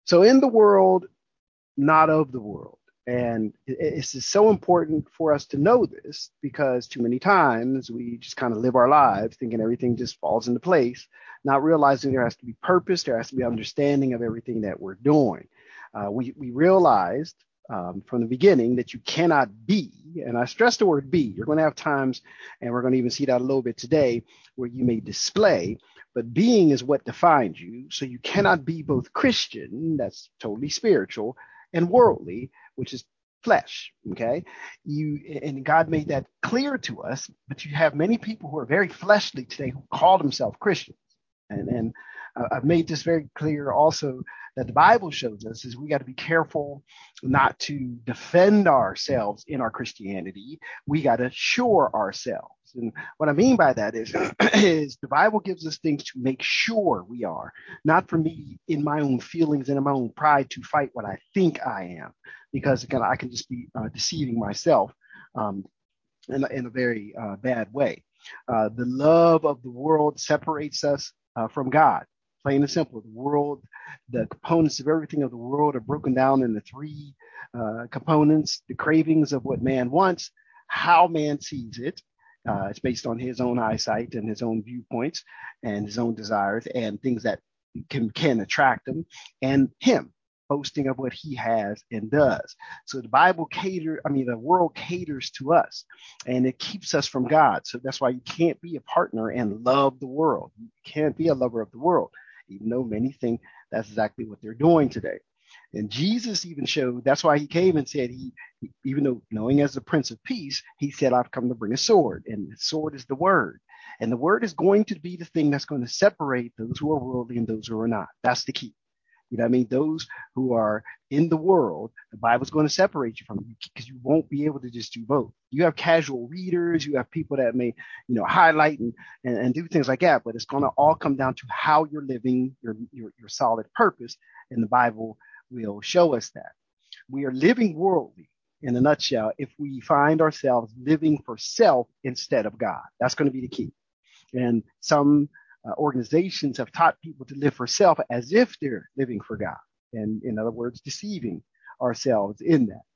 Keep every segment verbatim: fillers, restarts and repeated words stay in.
So in the world, not of the world. And it's just so important for us to know this because too many times we just kind of live our lives thinking everything just falls into place, not realizing there has to be purpose, there has to be understanding of everything that we're doing. Uh, we, we realized um, from the beginning that you cannot be, and I stress the word be. You're going to have times, and we're going to even see that a little bit today, where you may display, but being is what defines you. So you cannot be both Christian, that's totally spiritual, and worldly, which is flesh. Okay. You and God made that clear to us, but you have many people who are very fleshly today who call themselves Christians. And, and uh, I've made this very clear also that the Bible shows us is we got to be careful not to defend ourselves in our Christianity. We got to shore ourselves. And what I mean by that is, is the Bible gives us things to make sure we are, not for me in my own feelings and in my own pride to fight what I think I am, because again, I can just be uh, deceiving myself um, in, a, in a very uh, bad way. Uh, the love of the world separates us uh, from God. Plain and simple. The world, the components of everything of the world are broken down into three uh, components: the cravings of what man wants, how man sees it. Uh, it's based on his own eyesight and his own viewpoints and his own desires and things that can can attract him, and him boasting of what he has and does. So the Bible cater, I mean, the world caters to us, and it keeps us from God. So that's why you can't be a partner and love the world. You can't be a lover of the world, even though many think that's exactly what they're doing today. And Jesus even showed that's why he came and said, he, even though knowing as the Prince of Peace, he said, I've come to bring a sword. And the sword is the word. And the word is going to be the thing that's going to separate those who are worldly and those who are not. That's the key. You know what I mean? Those who are in the world, the Bible's going to separate you from you because you won't be able to just do both. You have casual readers, you have people that may, you know, highlight and, and, and do things like that, but it's going to all come down to how you're living your, your, your solid purpose. And the Bible will show us that. We are living worldly in a nutshell if we find ourselves living for self instead of God. That's going to be the key. And some uh, organizations have taught people to live for self as if they're living for God. And in other words, deceiving ourselves in that.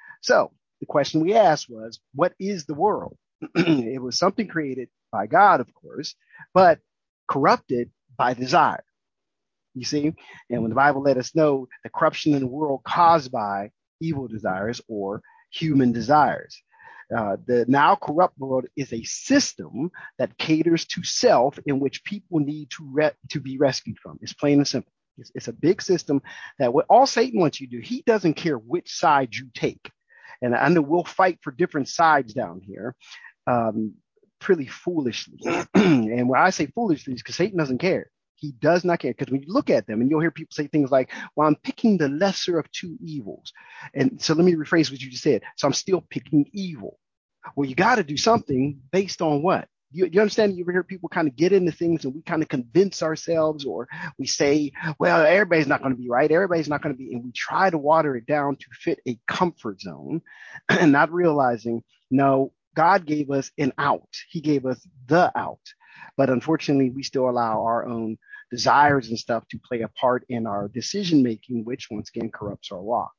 So the question we asked was, what is the world? It was something created by God, of course, but corrupted by desire. You see, and when the Bible let us know the corruption in the world caused by evil desires or human desires. Uh, the now corrupt world is a system that caters to self in which people need to re- to be rescued from. It's plain and simple. It's, it's a big system that what all Satan wants you to do, he doesn't care which side you take. And I know we'll fight for different sides down here. Um, pretty foolishly. And when I say foolishly, it's because Satan doesn't care. He does not care. Because when you look at them and you'll hear people say things like, well, I'm picking the lesser of two evils. And so let me rephrase what you just said. So I'm still picking evil. Well, you got to do something based on what? You, you understand? You ever hear people kind of get into things and we kind of convince ourselves, or we say, well, everybody's not going to be right. Everybody's not going to be. And we try to water it down to fit a comfort zone and not realizing, no, God gave us an out. He gave us the out. But unfortunately, we still allow our own desires and stuff to play a part in our decision making, which once again corrupts our walk.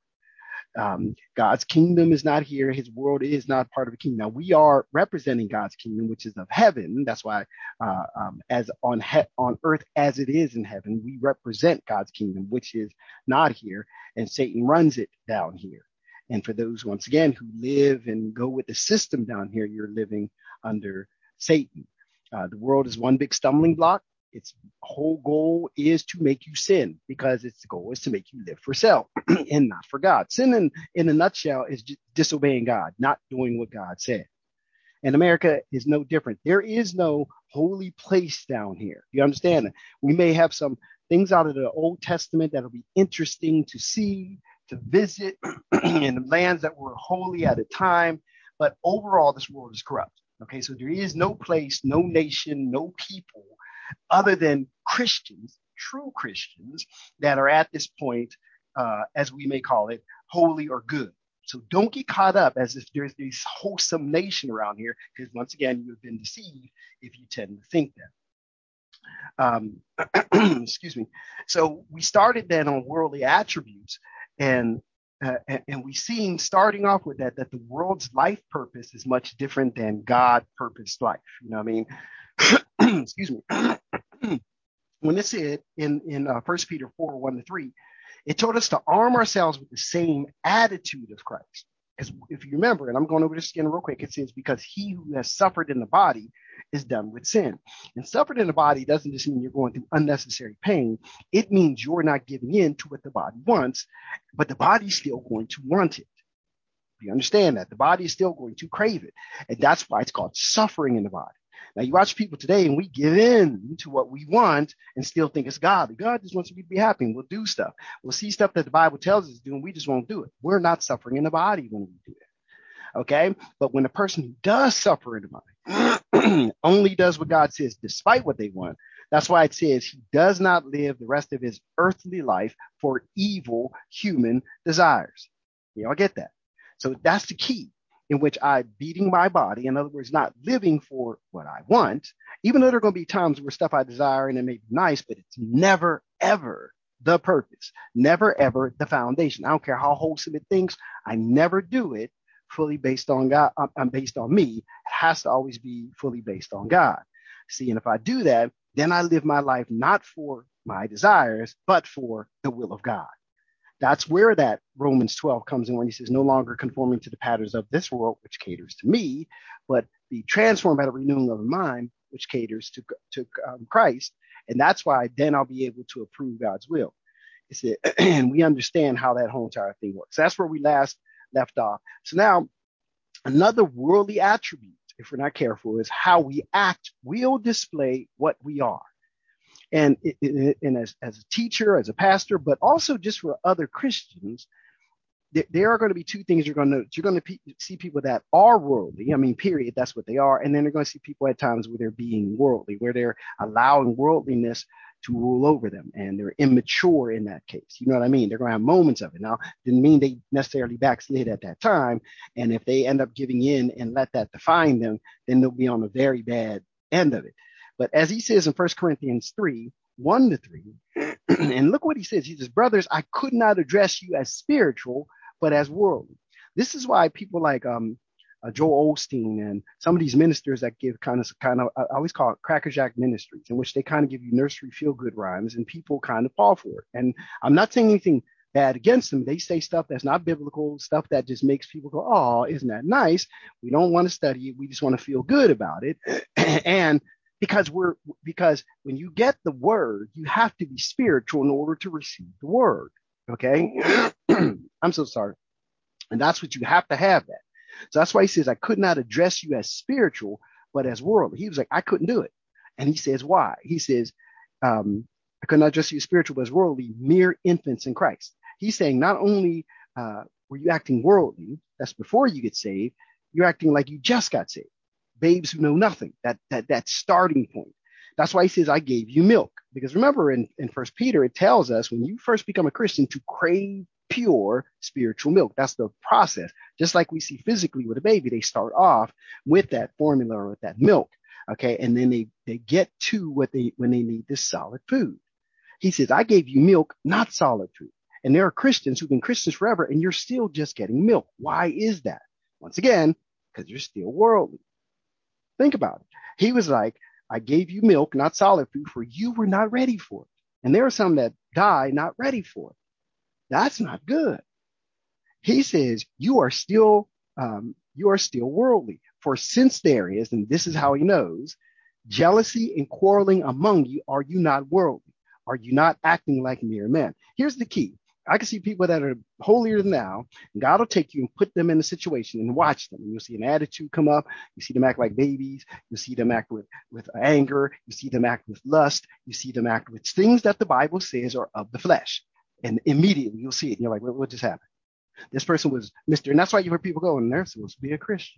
Um, God's kingdom is not here. His world is not part of the kingdom. Now we are representing God's kingdom, which is of heaven. That's why, uh, um, as on he- on earth as it is in heaven, we represent God's kingdom, which is not here, and Satan runs it down here. And for those once again who live and go with the system down here, you're living under Satan. Uh, the world is one big stumbling block. Its whole goal is to make you sin, because its goal is to make you live for self and not for God. Sin in, in a nutshell is just disobeying God, not doing what God said. And America is no different. There is no holy place down here. You understand that? We may have some things out of the Old Testament that'll be interesting to see, to visit in the lands that were holy at a time. But overall, this world is corrupt. Okay, so there is no place, no nation, no people other than Christians, true Christians, that are at this point, uh, as we may call it, holy or good. So don't get caught up as if there's this wholesome nation around here, because once again, you've been deceived if you tend to think that. Um, excuse me. So we started then on worldly attributes, and uh, and, and we seen starting off with that that the world's life purpose is much different than God purposed life. You know what I mean? Excuse me. When it said in in uh, First Peter four one to three, it told us to arm ourselves with the same attitude of Christ. Because if you remember, and I'm going over this again real quick, it says, because he who has suffered in the body is done with sin. And suffered in the body doesn't just mean you're going through unnecessary pain. It means you're not giving in to what the body wants, but the body's still going to want it. You understand that? The body is still going to crave it. And that's why it's called suffering in the body. Now, you watch people today and we give in to what we want and still think it's godly. God just wants me to be happy and we'll do stuff. We'll see stuff that the Bible tells us to do and we just won't do it. We're not suffering in the body when we do that. Okay? But when a person who does suffer in the body only does what God says despite what they want, that's why it says he does not live the rest of his earthly life for evil human desires. Y'all get that? So that's the key, in which I'm beating my body. In other words, not living for what I want, even though there are going to be times where stuff I desire and it may be nice, but it's never, ever the purpose, never, ever the foundation. I don't care how wholesome it thinks. I never do it fully based on God. I'm based on me. It has to always be fully based on God. See, and if I do that, then I live my life not for my desires, but for the will of God. That's where that Romans twelve comes in when he says, no longer conforming to the patterns of this world, which caters to me, but be transformed by the renewing of the mind, which caters to, to um, Christ. And that's why then I'll be able to approve God's will. It's it, and we understand how that whole entire thing works. So that's where we last left off. So now another worldly attribute, if we're not careful, is how we act will display what we are. And, it, it, and as, as a teacher, as a pastor, but also just for other Christians, there, there are going to be two things you're going to notice. You're going to pe- see people that are worldly. I mean, period. That's what they are. And then you're going to see people at times where they're being worldly, where they're allowing worldliness to rule over them. And they're immature in that case. You know what I mean? They're going to have moments of it. Now, didn't mean they necessarily backslid at that time. And if they end up giving in and let that define them, then they'll be on the very bad end of it. But as he says in First Corinthians three, one to three, and look what he says. He says, brothers, I could not address you as spiritual, but as worldly. This is why people like um, uh, Joel Osteen and some of these ministers that give kind of, kind of, I always call it crackerjack ministries, in which they kind of give you nursery feel-good rhymes and people kind of fall for it. And I'm not saying anything bad against them. They say stuff that's not biblical, stuff that just makes people go, oh, isn't that nice? We don't want to study it. We just want to feel good about it. And Because we're because when you get the word, you have to be spiritual in order to receive the word. Okay. I'm so sorry. And that's what you have to have that. So that's why he says, I could not address you as spiritual, but as worldly. He was like, I couldn't do it. And he says, why? He says, um, I could not address you as spiritual, but as worldly, mere infants in Christ. He's saying not only uh, were you acting worldly, that's before you get saved, you're acting like you just got saved. Babes who know nothing, that that that starting point. That's why he says, I gave you milk. Because remember in, in First Peter, it tells us when you first become a Christian to crave pure spiritual milk. That's the process. Just like we see physically with a baby, they start off with that formula or with that milk. Okay. And then they, they get to what they, when they need this solid food. He says, I gave you milk, not solid food. And there are Christians who've been Christians forever and you're still just getting milk. Why is that? Once again, because you're still worldly. Think about it. He was like, I gave you milk, not solid food, for you were not ready for it. And there are some that die not ready for it. That's not good. He says, you are still, um, you are still worldly. For since there is, and this is how he knows, jealousy and quarreling among you, are you not worldly? Are you not acting like mere men? Here's the key. I can see people that are holier than thou, and God will take you and put them in a situation and watch them. And you'll see an attitude come up. You see them act like babies. You see them act with, with anger. You see them act with lust. You see them act with things that the Bible says are of the flesh. And immediately you'll see it. And you're like, what, what just happened? This person was Mister And that's why you hear people going, they're supposed to be a Christian.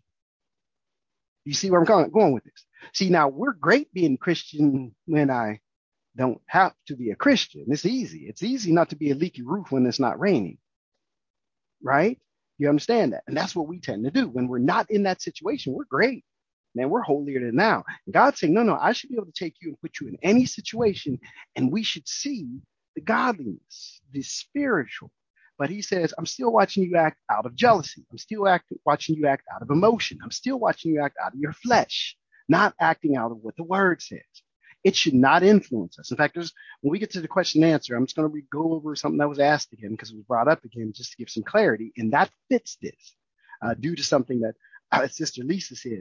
You see where I'm going, going with this? See, now we're great being Christian when I don't have to be a Christian. It's easy. It's easy not to be a leaky roof when it's not raining, right? You understand that? And that's what we tend to do. When we're not in that situation, we're great. Man, we're holier than thou. And God's saying, no, no, I should be able to take you and put you in any situation, and we should see the godliness, the spiritual. But he says, I'm still watching you act out of jealousy. I'm still act, watching you act out of emotion. I'm still watching you act out of your flesh, not acting out of what the word says. It should not influence us. In fact, there's, when we get to the question and answer, I'm just going to re- go over something that was asked again because it was brought up again just to give some clarity. And that fits this uh, due to something that uh, Sister Lisa said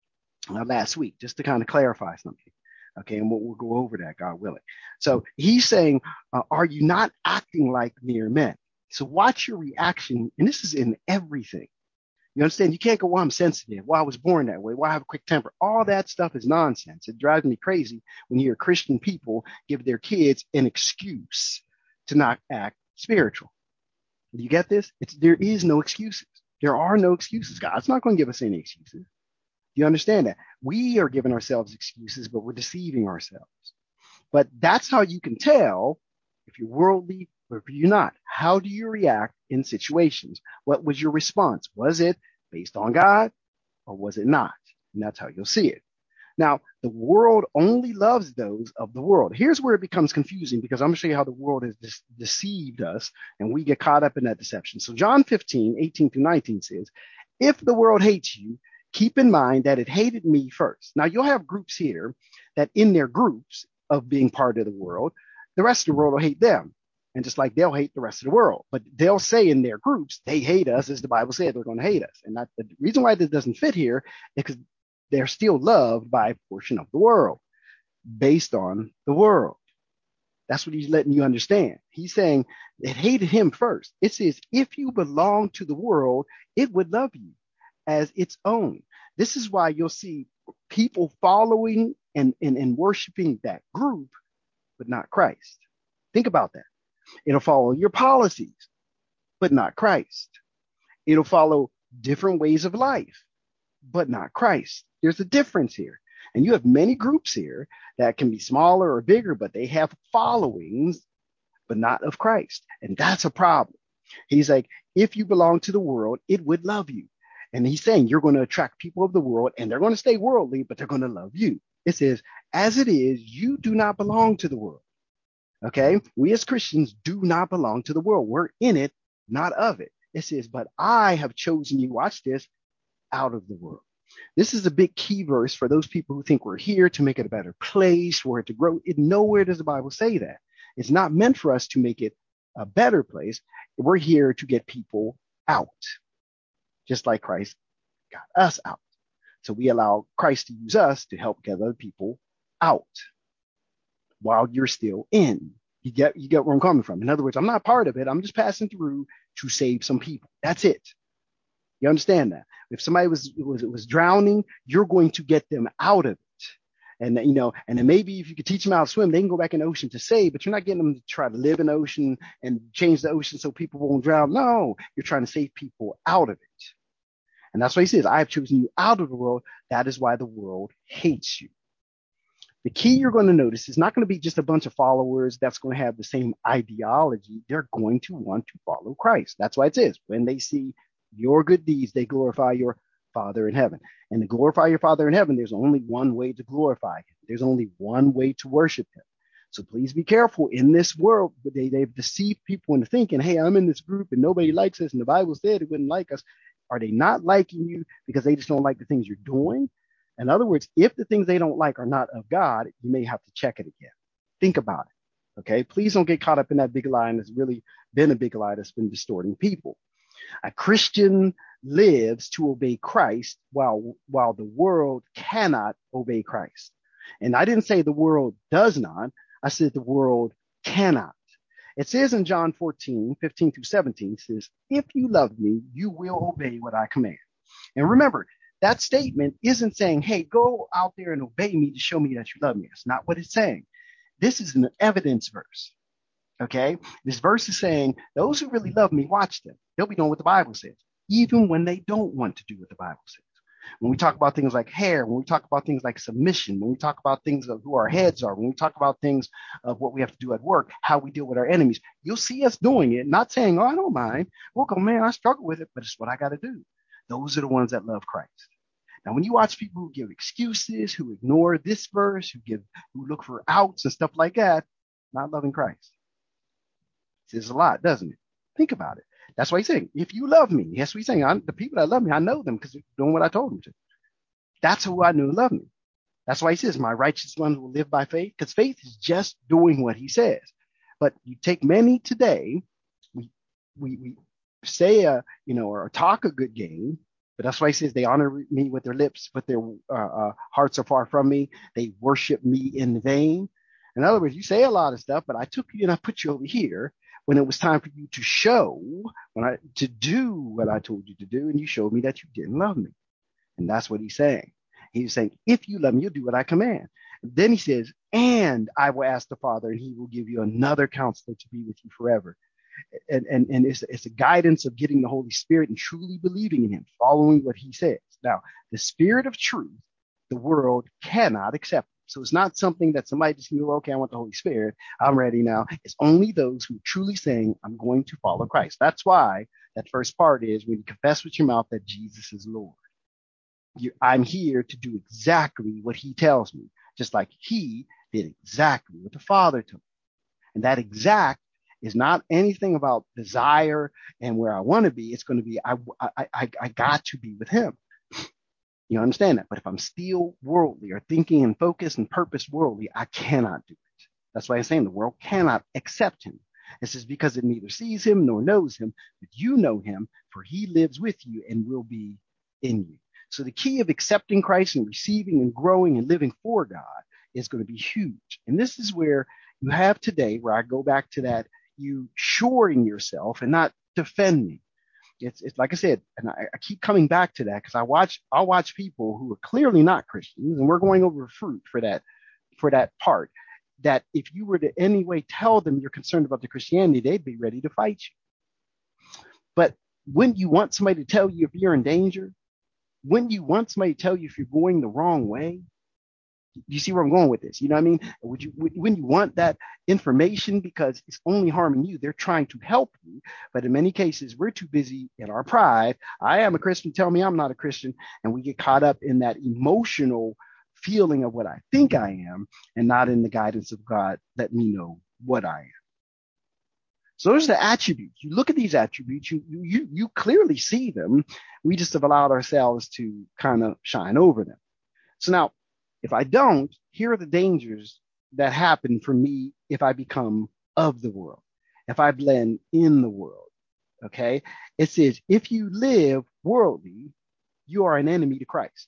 uh, last week, just to kind of clarify something. Okay, and we'll, we'll go over that, God willing. So he's saying, uh, are you not acting like mere men? So watch your reaction. And this is in everything. You understand? You can't go, well, I'm sensitive. Well, I was born that way. Well, I have a quick temper. All that stuff is nonsense. It drives me crazy when you hear Christian people give their kids an excuse to not act spiritual. Do you get this? It's, there is no excuses. There are no excuses. God's not going to give us any excuses. You understand that? We are giving ourselves excuses, but we're deceiving ourselves. But that's how you can tell if you're worldly or if you're not. How do you react in situations? What was your response? Was it based on God or was it not? And that's how you'll see it. Now, the world only loves those of the world. Here's where it becomes confusing because I'm going to show you how the world has de- deceived us and we get caught up in that deception. So John fifteen, eighteen through nineteen says, if the world hates you, keep in mind that it hated me first. Now, you'll have groups here that in their groups of being part of the world, the rest of the world will hate them. And just like they'll hate the rest of the world, but they'll say in their groups, they hate us, as the Bible said, they're going to hate us. And that, the reason why this doesn't fit here is because they're still loved by a portion of the world based on the world. That's what he's letting you understand. He's saying it hated him first. It says, if you belong to the world, it would love you as its own. This is why you'll see people following and, and, and worshiping that group, but not Christ. Think about that. It'll follow your policies, but not Christ. It'll follow different ways of life, but not Christ. There's a difference here. And you have many groups here that can be smaller or bigger, but they have followings, but not of Christ. And that's a problem. He's like, if you belong to the world, it would love you. And he's saying you're going to attract people of the world and they're going to stay worldly, but they're going to love you. It says, as it is, you do not belong to the world. Okay, we as Christians do not belong to the world. We're in it, not of it. It says, but I have chosen you, watch this, out of the world. This is a big key verse for those people who think we're here to make it a better place, for it to grow. It, nowhere does the Bible say that. It's not meant for us to make it a better place. We're here to get people out, just like Christ got us out. So we allow Christ to use us to help get other people out while you're still in. You get you get where I'm coming from. In other words, I'm not part of it. I'm just passing through to save some people. That's it. You understand that? If somebody was was was drowning, you're going to get them out of it. And you know, and then maybe if you could teach them how to swim, they can go back in the ocean to save, but you're not getting them to try to live in the ocean and change the ocean so people won't drown. No, you're trying to save people out of it. And that's why he says, I have chosen you out of the world. That is why the world hates you. The key you're going to notice is not going to be just a bunch of followers that's going to have the same ideology. They're going to want to follow Christ. That's why it says, when they see your good deeds, they glorify your Father in heaven. And to glorify your Father in heaven, there's only one way to glorify him. There's only one way to worship him. So please be careful in this world. They, they've deceived people into thinking, hey, I'm in this group and nobody likes us. And the Bible said it wouldn't like us. Are they not liking you because they just don't like the things you're doing? In other words, if the things they don't like are not of God, you may have to check it again. Think about it. Okay. Please don't get caught up in that big lie that's really been a big lie that's been distorting people. A Christian lives to obey Christ while, while the world cannot obey Christ. And I didn't say the world does not. I said the world cannot. It says in John fourteen, fifteen through seventeen, it says, if you love me, you will obey what I command. And remember, that statement isn't saying, hey, go out there and obey me to show me that you love me. That's not what it's saying. This is an evidence verse. Okay. This verse is saying those who really love me, watch them. They'll be doing what the Bible says, even when they don't want to do what the Bible says. When we talk about things like hair, when we talk about things like submission, when we talk about things of who our heads are, when we talk about things of what we have to do at work, how we deal with our enemies, you'll see us doing it, not saying, oh, I don't mind. We'll go, man, I struggle with it, but it's what I got to do. Those are the ones that love Christ. Now, when you watch people who give excuses, who ignore this verse, who give, who look for outs and stuff like that, not loving Christ. It says a lot, doesn't it? Think about it. That's why he's saying, if you love me, that's what he's saying. I'm, the people that love me, I know them because they're doing what I told them to. That's who I knew love me. That's why he says, my righteous ones will live by faith, because faith is just doing what he says. But you take many today, we we, we say a, you know, or talk a good game, but that's why he says they honor me with their lips, but their uh, uh, hearts are far from me. They worship me in vain. In other words, you say a lot of stuff, but I took you and I put you over here when it was time for you to show, when I to do what I told you to do, and you showed me that you didn't love me. And that's what he's saying. He's saying, if you love me, you'll do what I command. Then he says, and I will ask the Father, and he will give you another counselor to be with you forever. And, and, and it's, it's a guidance of getting the Holy Spirit and truly believing in him, following what he says. Now, the Spirit of truth, the world cannot accept. So it's not something that somebody just can go, okay, I want the Holy Spirit. I'm ready now. It's only those who are truly saying, I'm going to follow Christ. That's why that first part is when you confess with your mouth that Jesus is Lord. You, I'm here to do exactly what he tells me, just like he did exactly what the Father told me. And that exact is not anything about desire and where I want to be. It's going to be, I, I, I, I got to be with him. You understand that? But if I'm still worldly or thinking and focused and purpose worldly, I cannot do it. That's why I'm saying the world cannot accept him. This is because it neither sees him nor knows him, but you know him, for he lives with you and will be in you. So the key of accepting Christ and receiving and growing and living for God is going to be huge. And this is where you have today, where I go back to that, you shoring yourself and not defending. It's, it's like I said, and I, I keep coming back to that because I watch, I watch people who are clearly not Christians, and we're going over fruit for that, for that part, that if you were to any way tell them you're concerned about the Christianity, they'd be ready to fight you. But when you want somebody to tell you if you're in danger, when you want somebody to tell you if you're going the wrong way, you see where I'm going with this? You know what I mean? Would you, when you want that information because it's only harming you, they're trying to help you. But in many cases, we're too busy in our pride. I am a Christian. Tell me I'm not a Christian. And we get caught up in that emotional feeling of what I think I am and not in the guidance of God. Let me know what I am. So those are the attributes. You look at these attributes, you, you, you clearly see them. We just have allowed ourselves to kind of shine over them. So now, if I don't, here are the dangers that happen for me if I become of the world, if I blend in the world. Okay. It says, if you live worldly, you are an enemy to Christ.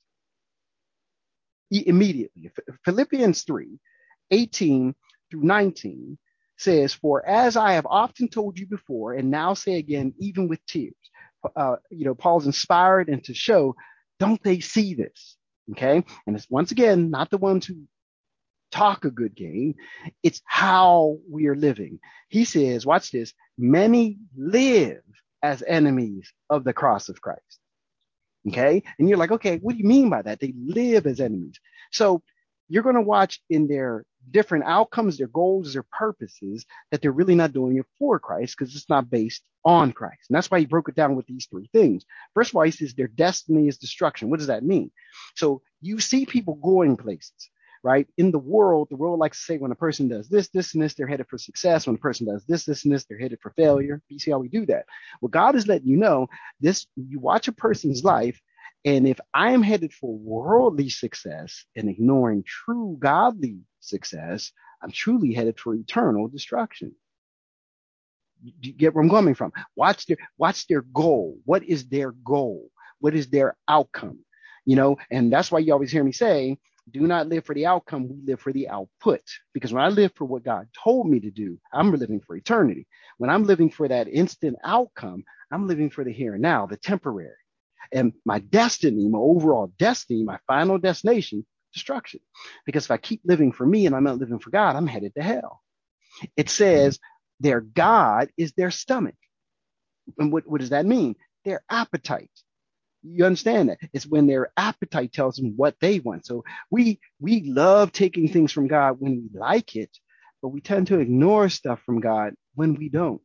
Immediately. Philippians three, eighteen through nineteen says, for as I have often told you before, and now say again, even with tears, uh, you know, Paul's inspired and to show, don't they see this? Okay. And it's once again, not the ones who talk a good game. It's how we are living. He says, watch this. Many live as enemies of the cross of Christ. Okay. And you're like, okay, what do you mean by that? They live as enemies. So you're going to watch in their different outcomes, their goals, their purposes, that they're really not doing it for Christ because it's not based on Christ. And that's why he broke it down with these three things. First of all, he says their destiny is destruction. What does that mean? So you see people going places, right? In the world, the world likes to say when a person does this, this, and this, they're headed for success. When a person does this, this, and this, they're headed for failure. You see how we do that? Well, God is letting you know this, you watch a person's life, and if I am headed for worldly success and ignoring true godly success, I'm truly headed for eternal destruction. Do you get where I'm coming from? Watch their, watch their goal. What is their goal? What is their outcome? You know, and that's why you always hear me say, do not live for the outcome. We live for the output. Because when I live for what God told me to do, I'm living for eternity. When I'm living for that instant outcome, I'm living for the here and now, the temporary. And my destiny, my overall destiny, my final destination, destruction. Because if I keep living for me and I'm not living for God, I'm headed to hell. It says their God is their stomach. And what, what does that mean? Their appetite. You understand that? It's when their appetite tells them what they want. So we we love taking things from God when we like it, but we tend to ignore stuff from God when we don't.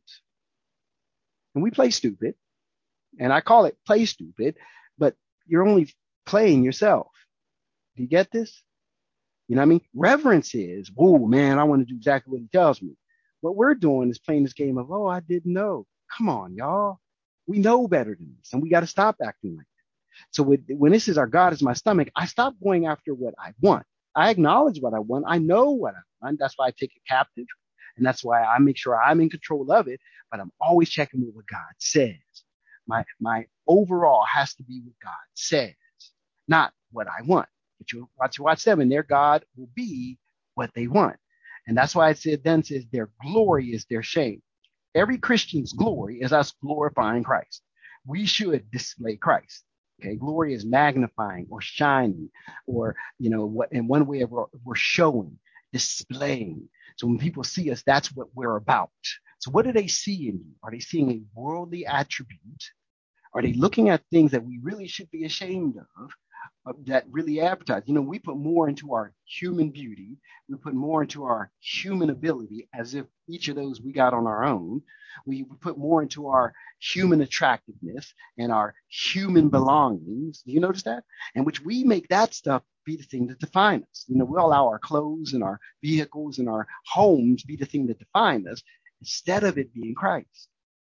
And we play stupid. And I call it play stupid, but you're only playing yourself. Do you get this? You know what I mean? Reverence is, whoa, man, I want to do exactly what he tells me. What we're doing is playing this game of, oh, I didn't know. Come on, y'all. We know better than this, and we got to stop acting like that. So with, when this is our God is my stomach, I stop going after what I want. I acknowledge what I want. I know what I want. That's why I take it captive. And that's why I make sure I'm in control of it. But I'm always checking with what God says. My, my overall has to be what God says, not what I want. But you watch, watch them, and their God will be what they want. And that's why I said then says their glory is their shame. Every Christian's glory is us glorifying Christ. We should display Christ. Okay, glory is magnifying or shining, or you know, what in one way of we're showing, displaying. So when people see us, that's what we're about. So what do they see in you? Are they seeing a worldly attribute? Are they looking at things that we really should be ashamed of? That really advertise. You know, we put more into our human beauty. We put more into our human ability, as if each of those we got on our own. We, we put more into our human attractiveness and our human belongings. Do you notice that? And which we make that stuff be the thing that define us. You know, we allow our clothes and our vehicles and our homes be the thing that define us instead of it being Christ.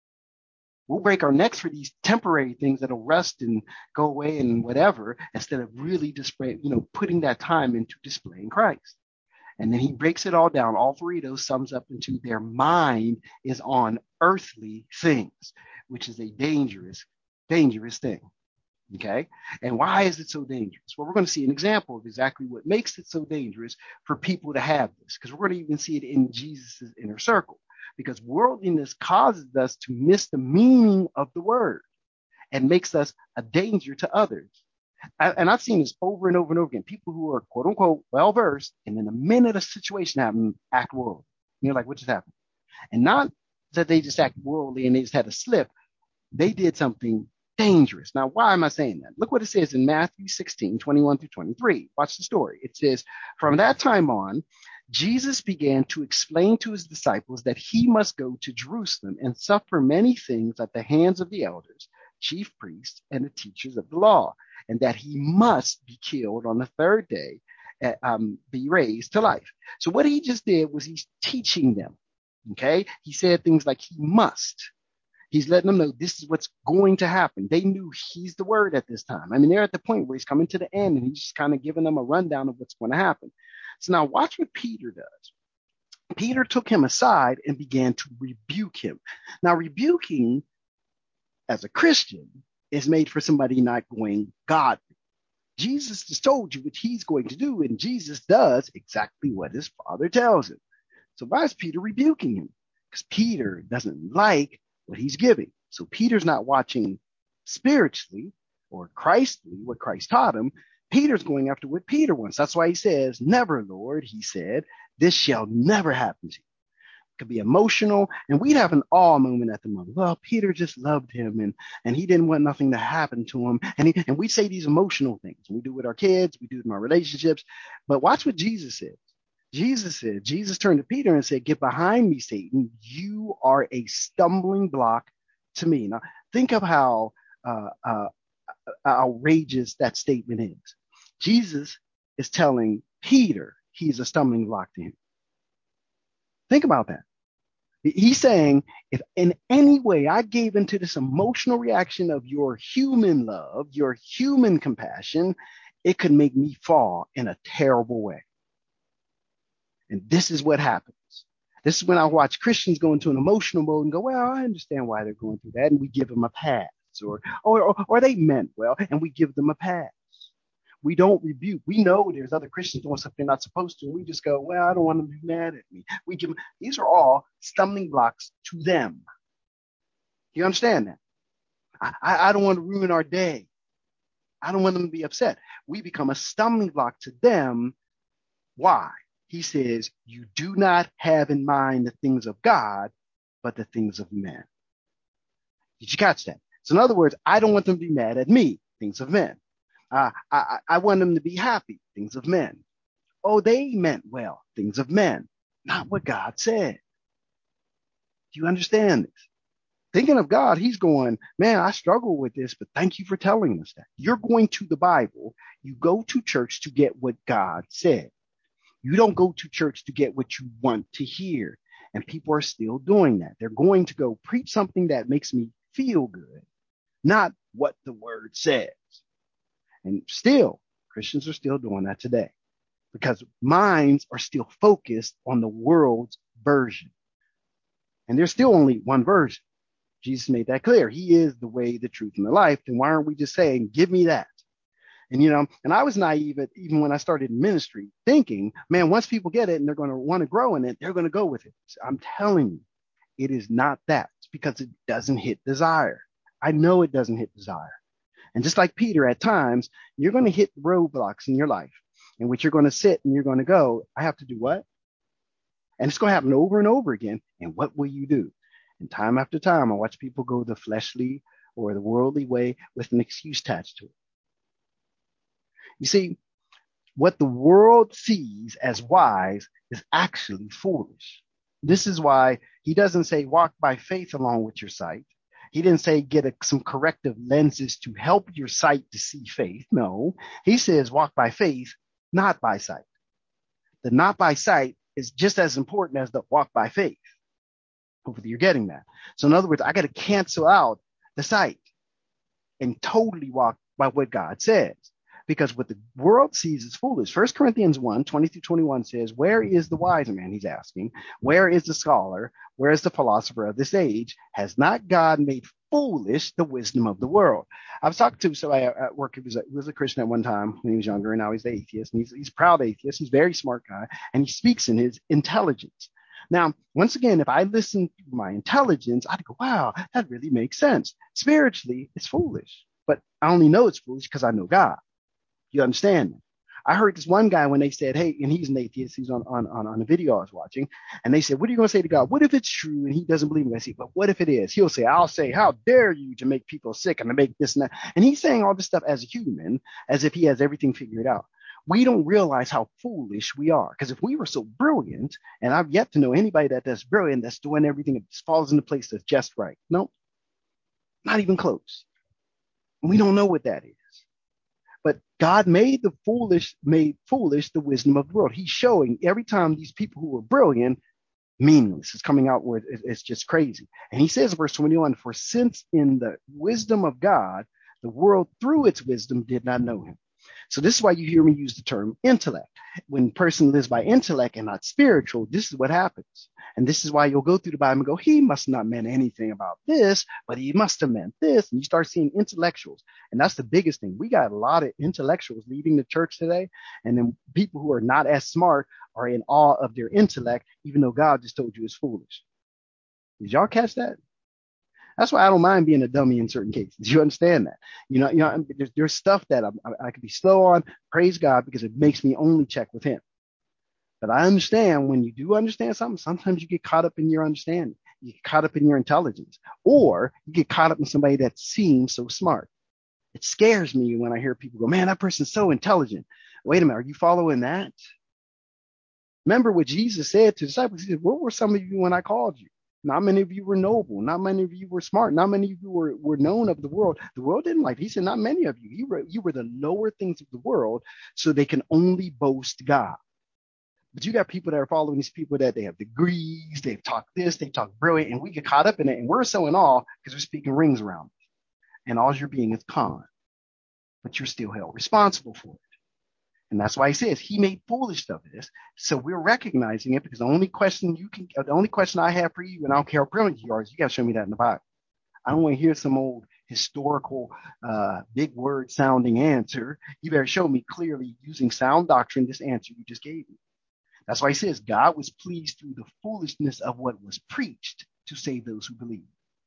We'll break our necks for these temporary things that'll rust and go away and whatever, instead of really display, you know, putting that time into displaying Christ. And then he breaks it all down. All three of those sums up into their mind is on earthly things, which is a dangerous, dangerous thing. Okay. And why is it so dangerous? Well, we're going to see an example of exactly what makes it so dangerous for people to have this, because we're going to even see it in Jesus's inner circle. Because worldliness causes us to miss the meaning of the word and makes us a danger to others. I, and I've seen this over and over and over again. People who are quote unquote well versed, and in a minute a situation happens, act worldly. You're like, what just happened? And not that they just act worldly and they just had a slip. They did something dangerous. Now, why am I saying that? Look what it says in Matthew sixteen, twenty-one through twenty-three. Watch the story. It says, from that time on, Jesus began to explain to his disciples that he must go to Jerusalem and suffer many things at the hands of the elders, chief priests, and the teachers of the law, and that he must be killed on the third day, uh, um, be raised to life. So what he just did was he's teaching them. Okay. He said things like he must. He's letting them know this is what's going to happen. They knew he's the word at this time. I mean, they're at the point where he's coming to the end and he's just kind of giving them a rundown of what's going to happen. So now watch what Peter does. Peter took him aside and began to rebuke him. Now, rebuking as a Christian is made for somebody not going godly. Jesus just told you what he's going to do, and Jesus does exactly what his Father tells him. So why is Peter rebuking him? Because Peter doesn't like what he's giving. So Peter's not watching spiritually or Christly, what Christ taught him. Peter's going after what Peter wants. That's why he says, never, Lord, he said, this shall never happen to you. It could be emotional, and we'd have an awe moment at the moment. Well, Peter just loved him, and, and he didn't want nothing to happen to him. And, he, and we say these emotional things. We do it with our kids, we do it in our relationships. But watch what Jesus says. Jesus said, Jesus turned to Peter and said, get behind me, Satan. You are a stumbling block to me. Now, think of how uh, uh, outrageous that statement is. Jesus is telling Peter he's a stumbling block to him. Think about that. He's saying, if in any way I gave into this emotional reaction of your human love, your human compassion, it could make me fall in a terrible way. And this is what happens. This is when I watch Christians go into an emotional mode and go, well, I understand why they're going through that. And we give them a pass, or, or, or, or they meant well, and we give them a pass. We don't rebuke. We know there's other Christians doing something they're not supposed to. And we just go, well, I don't want them to be mad at me. We give them, these are all stumbling blocks to them. You understand that? I, I, I don't want to ruin our day. I don't want them to be upset. We become a stumbling block to them. Why? He says, you do not have in mind the things of God, but the things of men. Did you catch that? So in other words, I don't want them to be mad at me, things of men. Uh, I, I want them to be happy, things of men. Oh, they meant well, things of men, not what God said. Do you understand this? thinking of God, he's going, man, I struggle with this, but thank you for telling us that. You're going to the Bible. You go to church to get what God said. You don't go to church to get what you want to hear. And people are still doing that. They're going to go preach something that makes me feel good, not what the word says. And still, Christians are still doing that today because minds are still focused on the world's version. And there's still only one version. Jesus made that clear. He is the way, the truth, and the life. Then why aren't we just saying, give me that? And, you know, and I was naive at, even when I started ministry, thinking, man, once people get it and they're going to want to grow in it, they're going to go with it. I'm telling you, it is not that. It's because it doesn't hit desire. I know it doesn't hit desire. And just like Peter, at times, you're going to hit roadblocks in your life in which you're going to sit and you're going to go, I have to do what? And it's going to happen over and over again. And what will you do? And time after time, I watch people go the fleshly or the worldly way with an excuse attached to it. You see, what the world sees as wise is actually foolish. This is why he doesn't say walk by faith along with your sight. He didn't say get a, some corrective lenses to help your sight to see faith. No, he says walk by faith, not by sight. The not by sight is just as important as the walk by faith. Hopefully you're getting that. So in other words, I got to cancel out the sight and totally walk by what God says. Because what the world sees is foolish. First Corinthians one, twenty through twenty-one says, where is the wise man? He's asking. Where is the scholar? Where is the philosopher of this age? Has not God made foolish the wisdom of the world? I was talking to somebody at work who was a, who was a Christian at one time when he was younger, and now he's an atheist. And he's, he's a proud atheist. He's a very smart guy, and he speaks in his intelligence. Now, once again, if I listen to my intelligence, I'd go, wow, that really makes sense. Spiritually, it's foolish. But I only know it's foolish because I know God. You understand? I heard this one guy when they said, hey, and he's an atheist, he's on, on, on, on a video I was watching, and they said, what are you going to say to God? What if it's true and he doesn't believe me? I say, but what if it is? He'll say, I'll say, how dare you to make people sick and to make this and that. And he's saying all this stuff as a human, as if he has everything figured out. We don't realize how foolish we are. Because if we were so brilliant, and I've yet to know anybody that that's brilliant, that's doing everything that falls into place that's just right. No, not even close. We don't know what that is. But God made the foolish, made foolish the wisdom of the world. He's showing every time these people who were brilliant, meaningless. It's coming out where it's just crazy. And he says, verse twenty-one, for since in the wisdom of God, the world through its wisdom did not know him. So this is why you hear me use the term intellect. When a person lives by intellect and not spiritual, this is what happens. And this is why you'll go through the Bible and go, he must not meant anything about this, but he must have meant this. And you start seeing intellectuals. And that's the biggest thing. We got a lot of intellectuals leading the church today. And then people who are not as smart are in awe of their intellect, even though God just told you it's foolish. Did y'all catch that? That's why I don't mind being a dummy in certain cases. You understand that? You know, you know, there's, there's stuff that I'm, I, I can be slow on. Praise God, because it makes me only check with him. But I understand when you do understand something, sometimes you get caught up in your understanding. You get caught up in your intelligence, or you get caught up in somebody that seems so smart. It scares me when I hear people go, man, that person's so intelligent. Wait a minute. Are you following that? Remember what Jesus said to the disciples? He said, what were some of you when I called you? Not many of you were noble. Not many of you were smart. Not many of you were, were known of the world. The world didn't like it. He said, not many of you. You were, you were the lower things of the world, so they can only boast God. But you got people that are following these people that they have degrees, they've talked this, they talk brilliant, and we get caught up in it. And we're so in awe because we're speaking rings around. And all you're being is con. But you're still held responsible for it. And that's why he says he made foolish of this. So we're recognizing it, because the only question you can, the only question I have for you, and I don't care how brilliant you are, is you got to show me that in the Bible. I don't want to hear some old historical, uh, big word sounding answer. You better show me clearly using sound doctrine this answer you just gave me. That's why he says God was pleased through the foolishness of what was preached to save those who believe.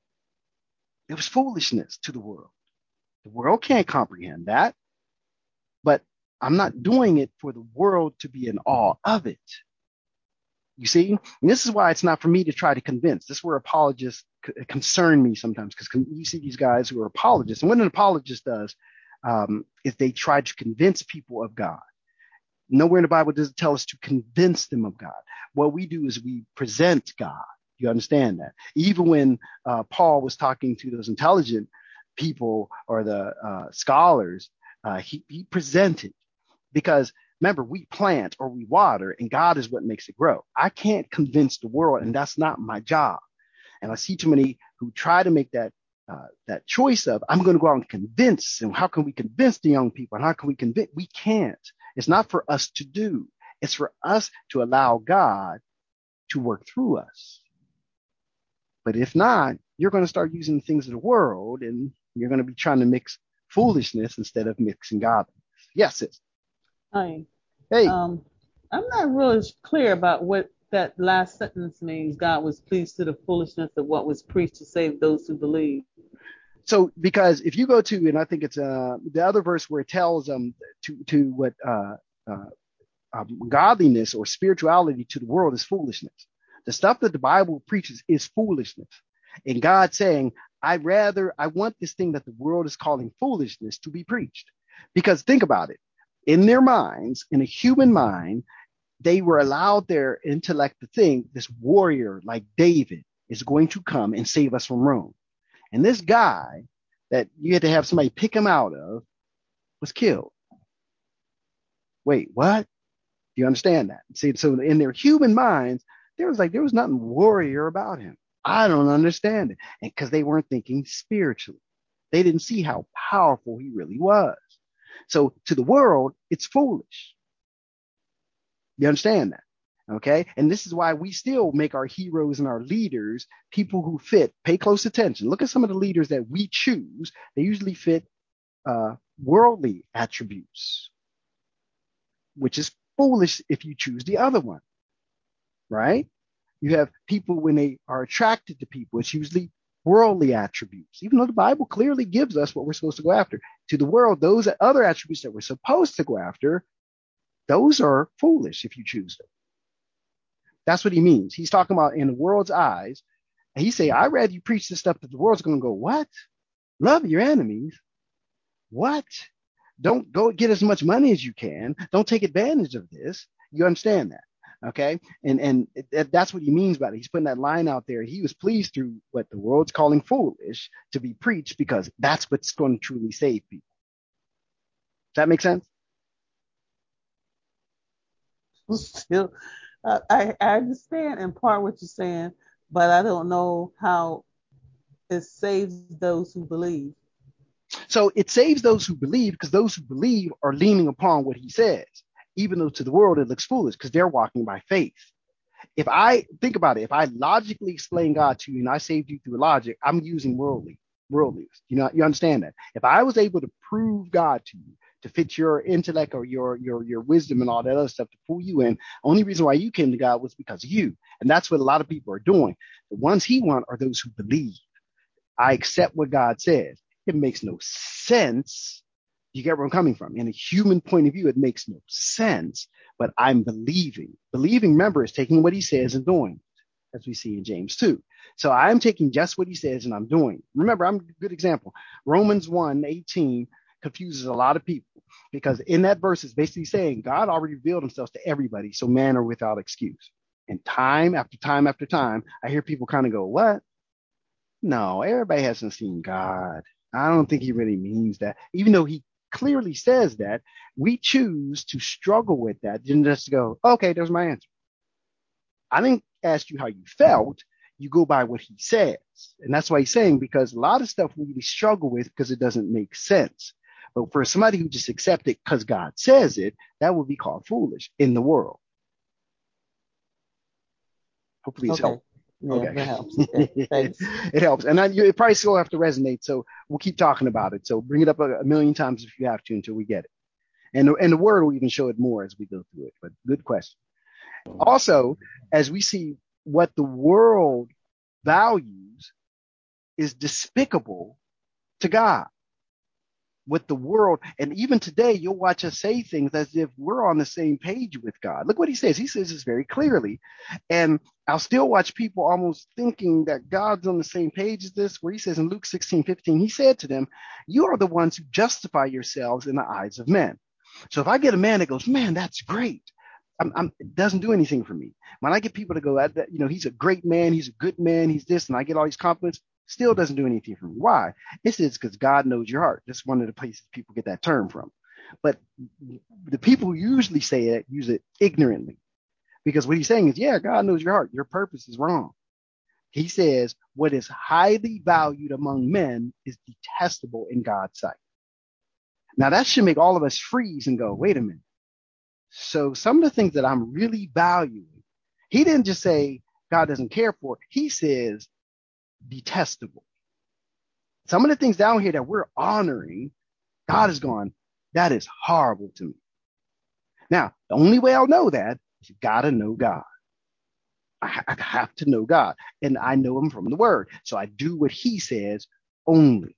It was foolishness to the world. The world can't comprehend that. But I'm not doing it for the world to be in awe of it. You see? And this is why it's not for me to try to convince. This is where apologists c- concern me sometimes, because con- you see these guys who are apologists. And what an apologist does um, is they try to convince people of God. Nowhere in the Bible does it tell us to convince them of God. What we do is we present God. You understand that? Even when uh, Paul was talking to those intelligent people or the uh, scholars, uh, he, he presented because remember, we plant or we water, and God is what makes it grow. I can't convince the world, and that's not my job. And I see too many who try to make that uh, that choice of I'm going to go out and convince. And how can we convince the young people? And how can we convince? We can't. It's not for us to do. It's for us to allow God to work through us. But if not, you're going to start using the things of the world, and you're going to be trying to mix foolishness instead of mixing godliness. Yes, it's. Hi. Hey, Um, I'm not really clear about what that last sentence means. God was pleased to the foolishness of what was preached to save those who believe. so because if you go to, and I think it's uh, the other verse where it tells them um, to to what uh, uh, um, godliness or spirituality to the world is foolishness. The stuff that the Bible preaches is foolishness. And God saying, I rather, I want this thing that the world is calling foolishness to be preached. Because think about it. In their minds, in a human mind, they were allowed their intellect to think this warrior like David is going to come and save us from Rome. And this guy that you had to have somebody pick him out of was killed. Wait, what? Do you understand that? See, so in their human minds, there was like there was nothing warrior about him. I don't understand it, and because they weren't thinking spiritually, they didn't see how powerful he really was. So to the world, it's foolish. You understand that? Okay, and this is why we still make our heroes and our leaders people who fit. Pay close attention. Look at some of the leaders that we choose. They usually fit uh, worldly attributes, which is foolish if you choose the other one, right? You have people when they are attracted to people, it's usually worldly attributes, even though the Bible clearly gives us what we're supposed to go after. To the world, those other attributes that we're supposed to go after, those are foolish if you choose them. That's what he means. He's talking about in the world's eyes. And he say, I rather you preach this stuff that the world's going to go, what? Love your enemies. What? Don't go get as much money as you can. Don't take advantage of this. You understand that? Okay. And and it, that's what he means by it. He's putting that line out there. He was pleased through what the world's calling foolish to be preached because that's what's going to truly save people. Does that make sense? Still, uh, I, I understand in part what you're saying, but I don't know how it saves those who believe. So it saves those who believe because those who believe are leaning upon what he says, even though to the world it looks foolish because they're walking by faith. If I think about it, if I logically explain God to you and I saved you through logic, I'm using worldly, worldliness. You know, you understand that. If I was able to prove God to you to fit your intellect or your your your wisdom and all that other stuff to pull you in, only reason why you came to God was because of you, and that's what a lot of people are doing. The ones He wants are those who believe. I accept what God says. It makes no sense. You get where I'm coming from. In a human point of view, it makes no sense, but I'm believing. Believing, remember, is taking what he says and doing, as we see in James two. So I'm taking just what he says and I'm doing. Remember, I'm a good example. Romans one eighteen confuses a lot of people because in that verse is basically saying God already revealed himself to everybody, so man are without excuse. And time after time after time, I hear people kind of go, what? No, everybody hasn't seen God. I don't think he really means that. Even though he clearly says that, we choose to struggle with that and just go, okay, there's my answer. I didn't ask you how you felt. You go by what he says. And that's why he's saying, because a lot of stuff we really struggle with because it doesn't make sense. But for somebody who just accepts it because God says it, that would be called foolish in the world. Hopefully it's Okay. helpful. Yeah, Okay. that helps. Okay, thanks. It helps. And I, you, it probably still have to resonate. So we'll keep talking about it. So bring it up a, a million times if you have to until we get it. And, the- and the word will even show it more as we go through it. But good question. Also, as we see what the world values is despicable to God. With the world, and even today, you'll watch us say things as if we're on the same page with God. Look what he says. He says this very clearly. And I'll still watch people almost thinking that God's on the same page as this, where he says in Luke sixteen fifteen, he said to them, you are the ones who justify yourselves in the eyes of men. So if I get a man that goes, man, that's great. I'm, I'm, it doesn't do anything for me. When I get people to go, that, you know, he's a great man, he's a good man, he's this, and I get all these compliments, still doesn't do anything for me. Why? It's just because God knows your heart. That's one of the places people get that term from. But the people who usually say it use it ignorantly, because what he's saying is, yeah, God knows your heart. Your purpose is wrong. He says, what is highly valued among men is detestable in God's sight. Now, that should make all of us freeze and go, wait a minute. So some of the things that I'm really valuing, he didn't just say God doesn't care for. He says detestable. Some of the things down here that we're honoring, God is going, that is horrible to me. Now, the only way I'll know that is you got to know God. I, I have to know God, and I know him from the word. So I do what he says only.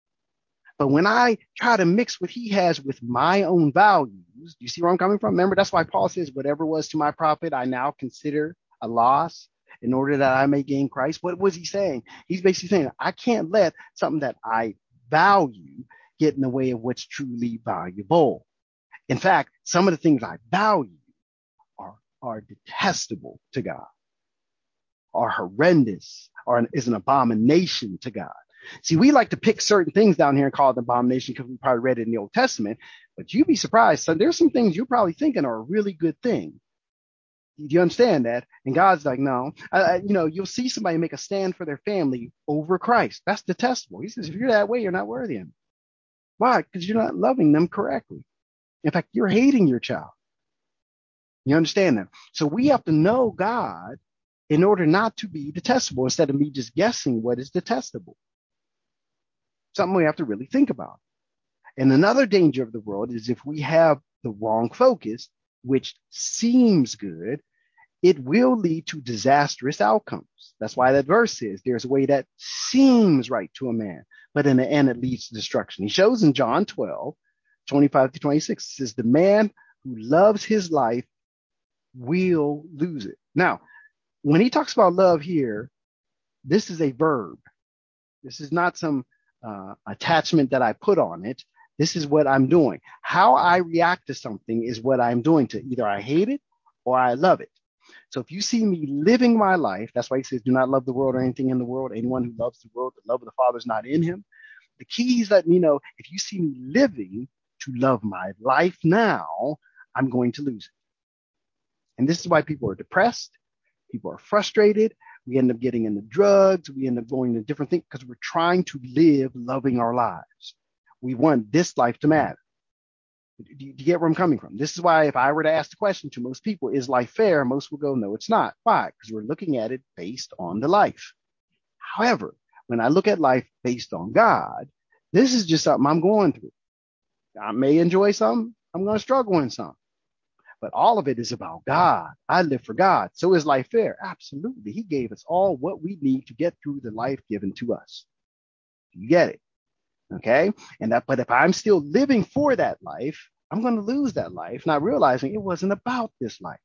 But when I try to mix what he has with my own values, do you see where I'm coming from? Remember, that's why Paul says, whatever was to my profit, I now consider a loss in order that I may gain Christ. What was he saying? He's basically saying, I can't let something that I value get in the way of what's truly valuable. In fact, some of the things I value are, are detestable to God, are horrendous, or is an abomination to God. See, we like to pick certain things down here and call it an abomination because we probably read it in the Old Testament, but you'd be surprised. So there's some things you're probably thinking are a really good thing. Do you understand that? And God's like, no. Uh, you know, you'll see somebody make a stand for their family over Christ. That's detestable. He says, if you're that way, you're not worthy of him. Why? Because you're not loving them correctly. In fact, you're hating your child. You understand that? So we have to know God in order not to be detestable, instead of me just guessing what is detestable. Something we have to really think about. And another danger of the world is if we have the wrong focus, which seems good, it will lead to disastrous outcomes. That's why that verse says there's a way that seems right to a man, but in the end it leads to destruction. He shows in John twelve, twenty-five to twenty-six, it says the man who loves his life will lose it. Now, when he talks about love here, this is a verb. This is not some uh, attachment that I put on it. This is what I'm doing. How I react to something is what I'm doing to either I hate it or I love it. So if you see me living my life, that's why he says, do not love the world or anything in the world. Anyone who loves the world, the love of the Father is not in him. The key is letting me know if you see me living to love my life now, I'm going to lose it. And this is why people are depressed. People are frustrated. We end up getting into drugs. We end up going to different things because we're trying to live loving our lives. We want this life to matter. Do you, do you get where I'm coming from? This is why if I were to ask the question to most people, is life fair? Most will go, no, it's not. Why? Because we're looking at it based on the life. However, when I look at life based on God, this is just something I'm going through. I may enjoy some. I'm going to struggle in some. But all of it is about God. I live for God. So is life fair? Absolutely. He gave us all what we need to get through the life given to us. You get it? Okay. And that, but if I'm still living for that life, I'm going to lose that life, not realizing it wasn't about this life.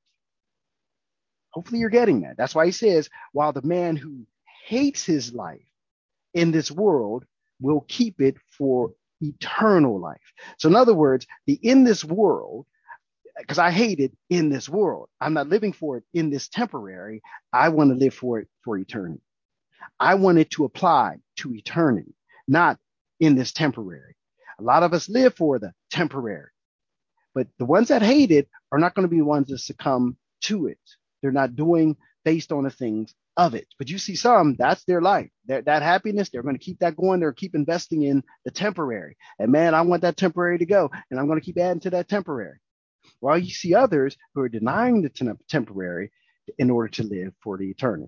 Hopefully you're getting that. That's why he says, while the man who hates his life in this world will keep it for eternal life. So in other words, the in this world, because I hate it in this world. I'm not living for it in this temporary. I want to live for it for eternity. I want it to apply to eternity, not in this temporary. A lot of us live for the temporary, but the ones that hate it are not going to be the ones that succumb to it. They're not doing based on the things of it. But you see some, that's their life. They're, that happiness, they're going to keep that going. They're keep investing in the temporary. And man, I want that temporary to go, and I'm going to keep adding to that temporary. While you see others who are denying the tem- temporary in order to live for the eternity.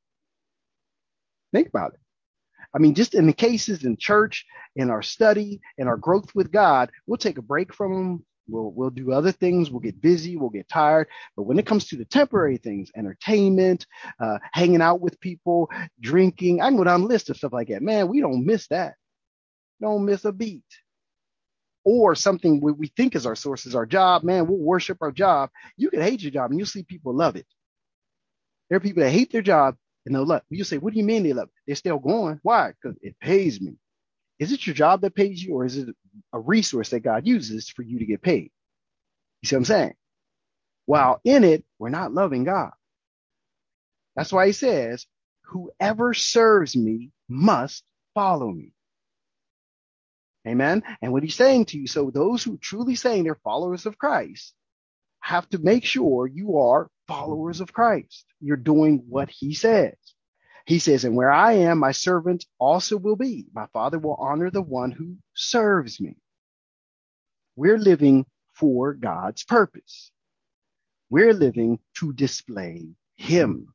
Think about it. I mean, just in the cases in church, in our study, in our growth with God, we'll take a break from them. We'll, we'll do other things. We'll get busy. We'll get tired. But when it comes to the temporary things, entertainment, uh, hanging out with people, drinking, I can go down the list of stuff like that. Man, we don't miss that. Don't miss a beat. Or something we, we think is our source is our job. Man, we'll worship our job. You can hate your job and you'll see people love it. There are people that hate their job and they'll love it. You say, what do you mean they love it? They're still going. Why? Because it pays me. Is it your job that pays you, or is it a resource that God uses for you to get paid? You see what I'm saying? While in it, we're not loving God. That's why he says, whoever serves me must follow me. Amen. And what he's saying to you, so those who truly saying they're followers of Christ have to make sure you are followers of Christ. You're doing what he says. He says, and where I am, my servant also will be. My Father will honor the one who serves me. We're living for God's purpose. We're living to display him.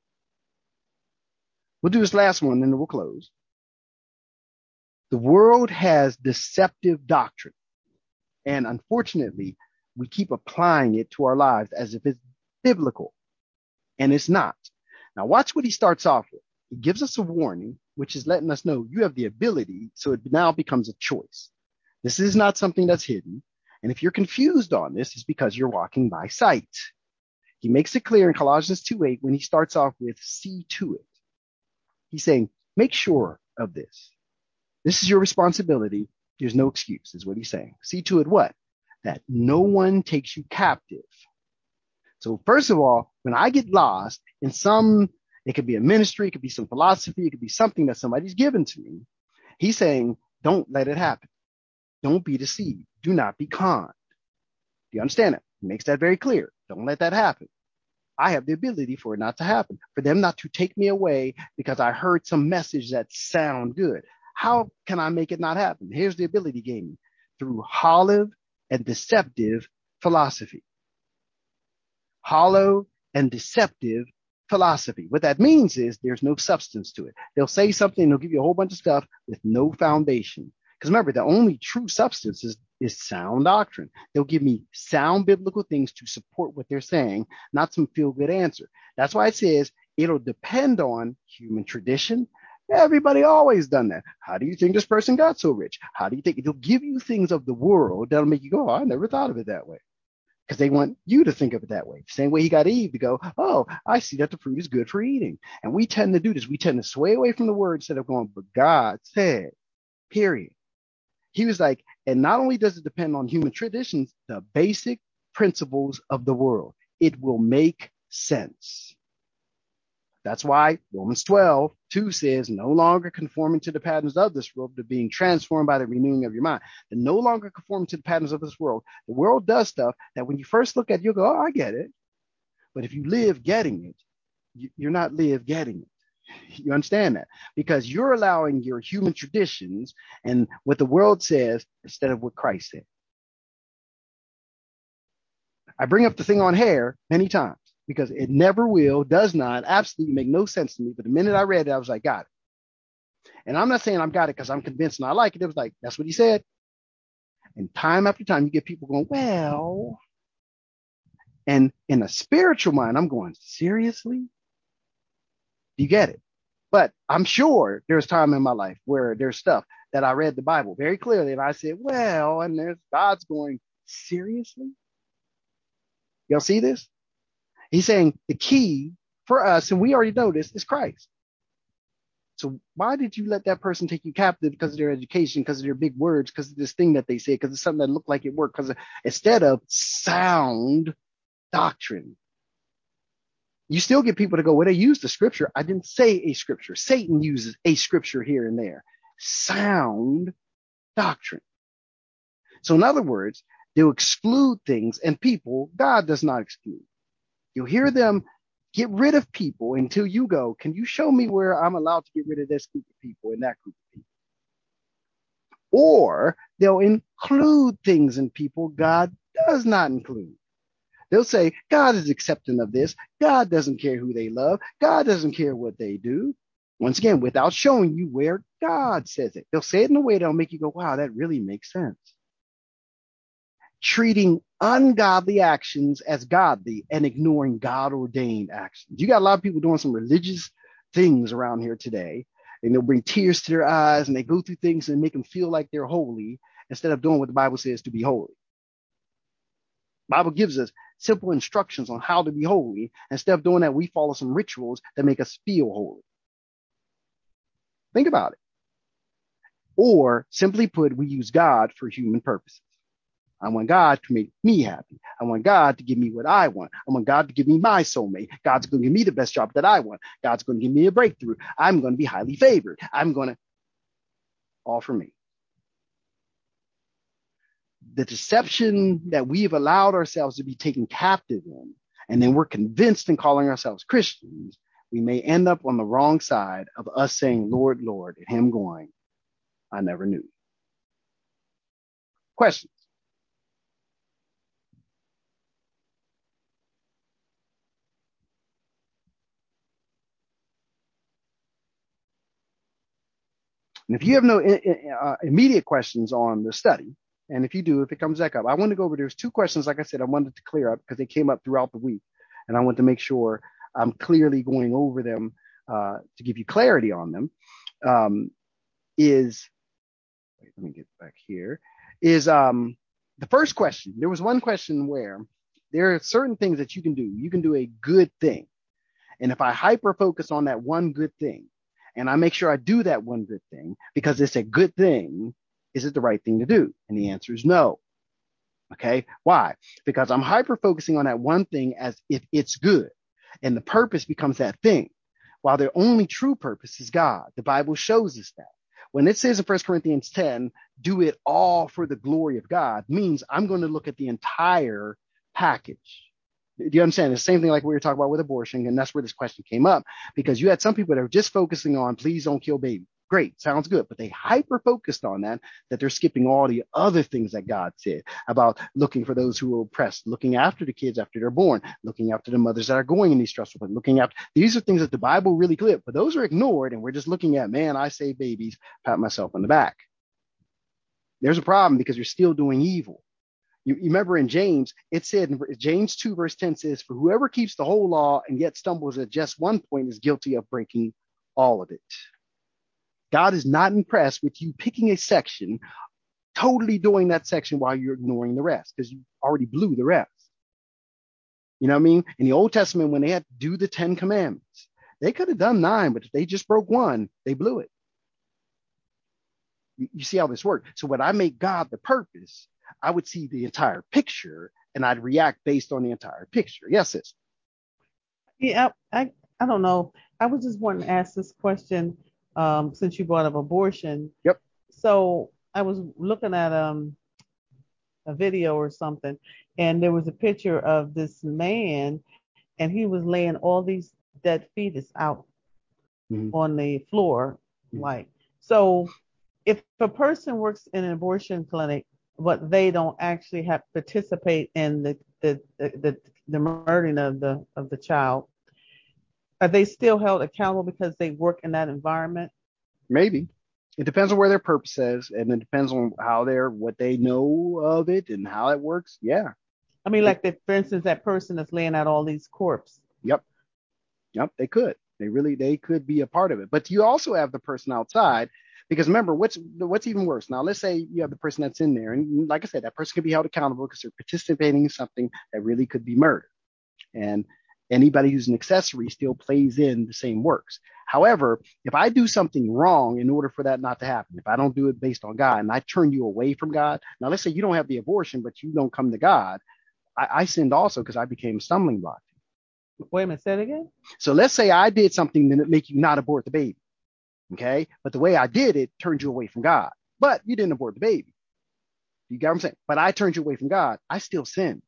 We'll do this last one and then we'll close. The world has deceptive doctrine. And unfortunately, we keep applying it to our lives as if it's biblical. And it's not. Now watch what he starts off with. He gives us a warning, which is letting us know you have the ability. So it now becomes a choice. This is not something that's hidden. And if you're confused on this, it's because you're walking by sight. He makes it clear in Colossians two eight when he starts off with see to it. He's saying, make sure of this. This is your responsibility. There's no excuse, is what he's saying. See to it what? That no one takes you captive. So first of all, when I get lost in some, it could be a ministry, it could be some philosophy, it could be something that somebody's given to me. He's saying, don't let it happen. Don't be deceived. Do not be conned. Do you understand it? He makes that very clear. Don't let that happen. I have the ability for it not to happen, for them not to take me away because I heard some message that sound good. How can I make it not happen? Here's the ability he gave me through hollow and deceptive philosophy. Hollow and deceptive philosophy. What that means is there's no substance to it. They'll say something, they'll give you a whole bunch of stuff with no foundation. Because remember, the only true substance is, is sound doctrine. They'll give me sound biblical things to support what they're saying, not some feel-good answer. That's why it says it'll depend on human tradition. Everybody always done that. How do you think this person got so rich? How do you think? They'll give you things of the world that'll make you go, oh, I never thought of it that way. Because they want you to think of it that way. Same way he got Eve to go, oh, I see that the fruit is good for eating. And we tend to do this. We tend to sway away from the word instead of going, but God said, period. He was like, and not only does it depend on human traditions, the basic principles of the world, it will make sense. That's why Romans twelve two says, no longer conforming to the patterns of this world, but being transformed by the renewing of your mind. And no longer conforming to the patterns of this world. The world does stuff that when you first look at it, you'll go, oh, I get it. But if you live getting it, you're not live getting it. You understand that? Because you're allowing your human traditions and what the world says instead of what Christ said. I bring up the thing on hair many times because it never will, does not, absolutely make no sense to me. But the minute I read it, I was like, got it. And I'm not saying I've got it because I'm convinced and I like it. It was like, that's what he said. And time after time, you get people going, well, and in a spiritual mind, I'm going, seriously? Do you get it? But I'm sure there's time in my life where there's stuff that I read the Bible very clearly and I said, well, and there's God's going, seriously? Y'all see this? He's saying the key for us, and we already know this, is Christ. So why did you let that person take you captive? Because of their education, because of their big words, because of this thing that they say, because it's something that looked like it worked, because instead of sound doctrine. You still get people to go, well, they use the scripture. I didn't say a scripture. Satan uses a scripture here and there. Sound doctrine. So in other words, they'll exclude things and people God does not exclude. You'll hear them get rid of people until you go, can you show me where I'm allowed to get rid of this group of people and that group of people? Or they'll include things in people God does not include. They'll say, God is accepting of this. God doesn't care who they love. God doesn't care what they do. Once again, without showing you where God says it. They'll say it in a way that'll make you go, wow, that really makes sense. Treating ungodly actions as godly and ignoring God-ordained actions. You got a lot of people doing some religious things around here today, and they'll bring tears to their eyes, and they go through things and make them feel like they're holy instead of doing what the Bible says to be holy. The Bible gives us simple instructions on how to be holy. Instead of doing that, we follow some rituals that make us feel holy. Think about it. Or simply put, we use God for human purposes. I want God to make me happy. I want God to give me what I want. I want God to give me my soulmate. God's going to give me the best job that I want. God's going to give me a breakthrough. I'm going to be highly favored. I'm going to, all for me. The deception that we've allowed ourselves to be taken captive in, and then we're convinced in calling ourselves Christians, we may end up on the wrong side of us saying, Lord, Lord, and him going, I never knew. Questions? And if you have no uh, immediate questions on the study, and if you do, if it comes back up, I want to go over, there's two questions, like I said, I wanted to clear up because they came up throughout the week. And I want to make sure I'm clearly going over them uh, to give you clarity on them. Um, is, wait, let me get back here, is um, the first question. There was one question where there are certain things that you can do. You can do a good thing. And if I hyper focus on that one good thing, and I make sure I do that one good thing because it's a good thing, is it the right thing to do? And the answer is no. Okay. Why? Because I'm hyper focusing on that one thing as if it's good. And the purpose becomes that thing. While the only true purpose is God. The Bible shows us that. When it says in First Corinthians ten, do it all for the glory of God, means I'm going to look at the entire package. Do you understand? The same thing like we were talking about with abortion, and that's where this question came up, because you had some people that are just focusing on, please don't kill babies. Great, sounds good, but they hyper focused on that, that they're skipping all the other things that God said about looking for those who are oppressed, looking after the kids after they're born, looking after the mothers that are going in these stressful things, looking after, these are things that the Bible really clear, but those are ignored, and we're just looking at, man, I save babies, pat myself on the back. There's a problem because you're still doing evil. You, you remember in James, it said in James two verse ten says, for whoever keeps the whole law and yet stumbles at just one point is guilty of breaking all of it. God is not impressed with you picking a section, totally doing that section while you're ignoring the rest, because you already blew the rest. You know what I mean? In the Old Testament, when they had to do the Ten Commandments, they could have done nine, but if they just broke one, they blew it. You, you see how this works? So when I make God the purpose, I would see the entire picture and I'd react based on the entire picture. Yes, sis. Yeah, I, I, I don't know. I was just wanting to ask this question um, since you brought up abortion. Yep. So I was looking at um, a video or something, and there was a picture of this man, and he was laying all these dead fetus out mm-hmm. on the floor. Mm-hmm. Like, so if a person works in an abortion clinic, but they don't actually have participate in the the the, the, the murdering of the of the child, are they still held accountable because they work in that environment? Maybe. It depends on where their purpose is, and it depends on how they're, what they know of it and how it works. Yeah. I mean, like, the, for instance, that person that's laying out all these corpses. Yep. Yep. They could. They really, they could be a part of it. But you also have the person outside, because remember, what's what's even worse? Now, let's say you have the person that's in there, and like I said, that person can be held accountable because they're participating in something that really could be murder. And anybody who's an accessory still plays in the same works. However, if I do something wrong in order for that not to happen, if I don't do it based on God and I turn you away from God, now let's say you don't have the abortion, but you don't come to God, I, I sinned also because I became a stumbling block. Wait a minute, say it again. So let's say I did something that make you not abort the baby. Okay. But the way I did it turned you away from God, but you didn't abort the baby. You got what I'm saying? But I turned you away from God. I still sinned.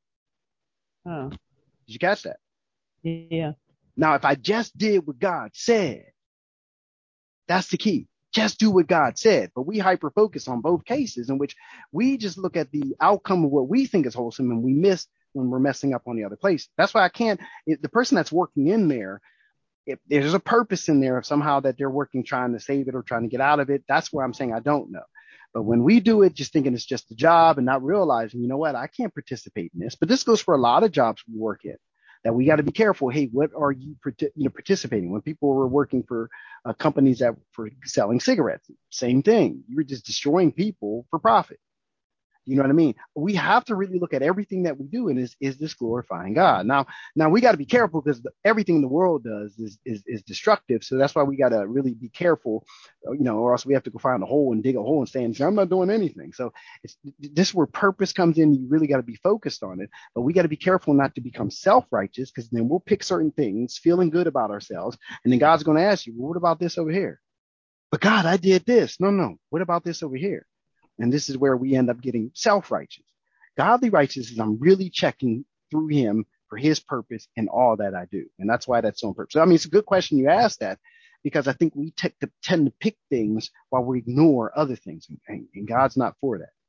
Oh. Did you catch that? Yeah. Now, if I just did what God said, that's the key. Just do what God said. But we hyper focus on both cases in which we just look at the outcome of what we think is wholesome and we miss when we're messing up on the other place. That's why I can't, it, the person that's working in there, if there's a purpose in there somehow that they're working, trying to save it or trying to get out of it, that's where I'm saying I don't know. But when we do it, just thinking it's just a job and not realizing, you know what, I can't participate in this. But this goes for a lot of jobs we work in, that we got to be careful. Hey, what are you, you know, participating? When people were working for uh, companies that for selling cigarettes, same thing. You were just destroying people for profit. You know what I mean? We have to really look at everything that we do, and is is this glorifying God? Now, now we got to be careful because everything the world does is, is is destructive. So that's why we got to really be careful, uh, you know, or else we have to go find a hole and dig a hole and say, I'm not doing anything. So it's this is where purpose comes in. You really got to be focused on it, but we got to be careful not to become self-righteous, because then we'll pick certain things, feeling good about ourselves, and then God's going to ask you, well, what about this over here? But God, I did this. No, no. What about this over here? And this is where we end up getting self-righteous. Godly righteousness, I'm really checking through him for his purpose in all that I do. And that's why that's so important. So, I mean, it's a good question you asked that, because I think we t- tend to pick things while we ignore other things. And, and God's not for that.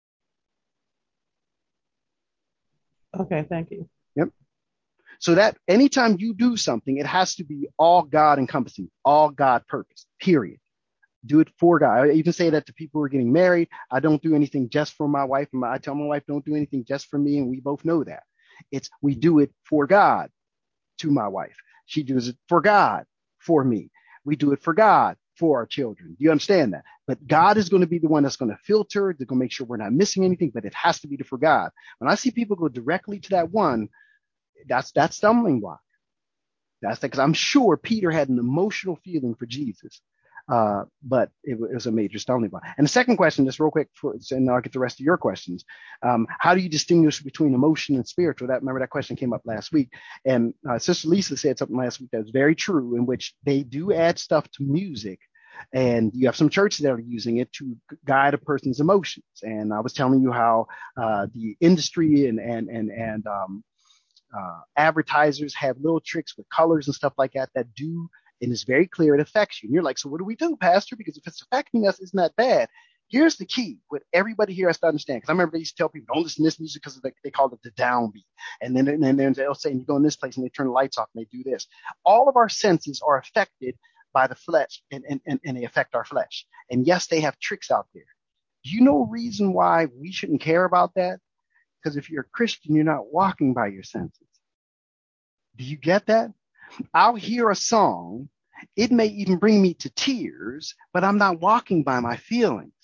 Okay, thank you. Yep. So that anytime you do something, it has to be all God encompassing, all God purpose, period. Do it for God. I even say that to people who are getting married. I don't do anything just for my wife. I tell my wife, don't do anything just for me. And we both know that. It's we do it for God to my wife. She does it for God for me. We do it for God for our children. Do you understand that? But God is going to be the one that's going to filter. They're going to make sure we're not missing anything, but it has to be for God. When I see people go directly to that one, that's that stumbling block. That's that, because I'm sure Peter had an emotional feeling for Jesus. Uh, but it, it was a major stumbling block. And the second question, just real quick, for, and I'll get the rest of your questions. Um, how do you distinguish between emotion and spiritual? That remember that question came up last week, and uh, Sister Lisa said something last week that was very true, in which they do add stuff to music, and you have some churches that are using it to guide a person's emotions. And I was telling you how uh, the industry and and and and um, uh, advertisers have little tricks with colors and stuff like that that do. And it's very clear it affects you. And you're like, so what do we do, Pastor? Because if it's affecting us, isn't that bad? Here's the key. What everybody here has to understand, because I remember they used to tell people, don't listen to this music, because they, they call it the downbeat. And then, and then they'll say, you go in this place and they turn the lights off and they do this. All of our senses are affected by the flesh, and, and, and, and they affect our flesh. And yes, they have tricks out there. Do you know a reason why we shouldn't care about that? Because if you're a Christian, you're not walking by your senses. Do you get that? I'll hear a song. It may even bring me to tears, but I'm not walking by my feelings.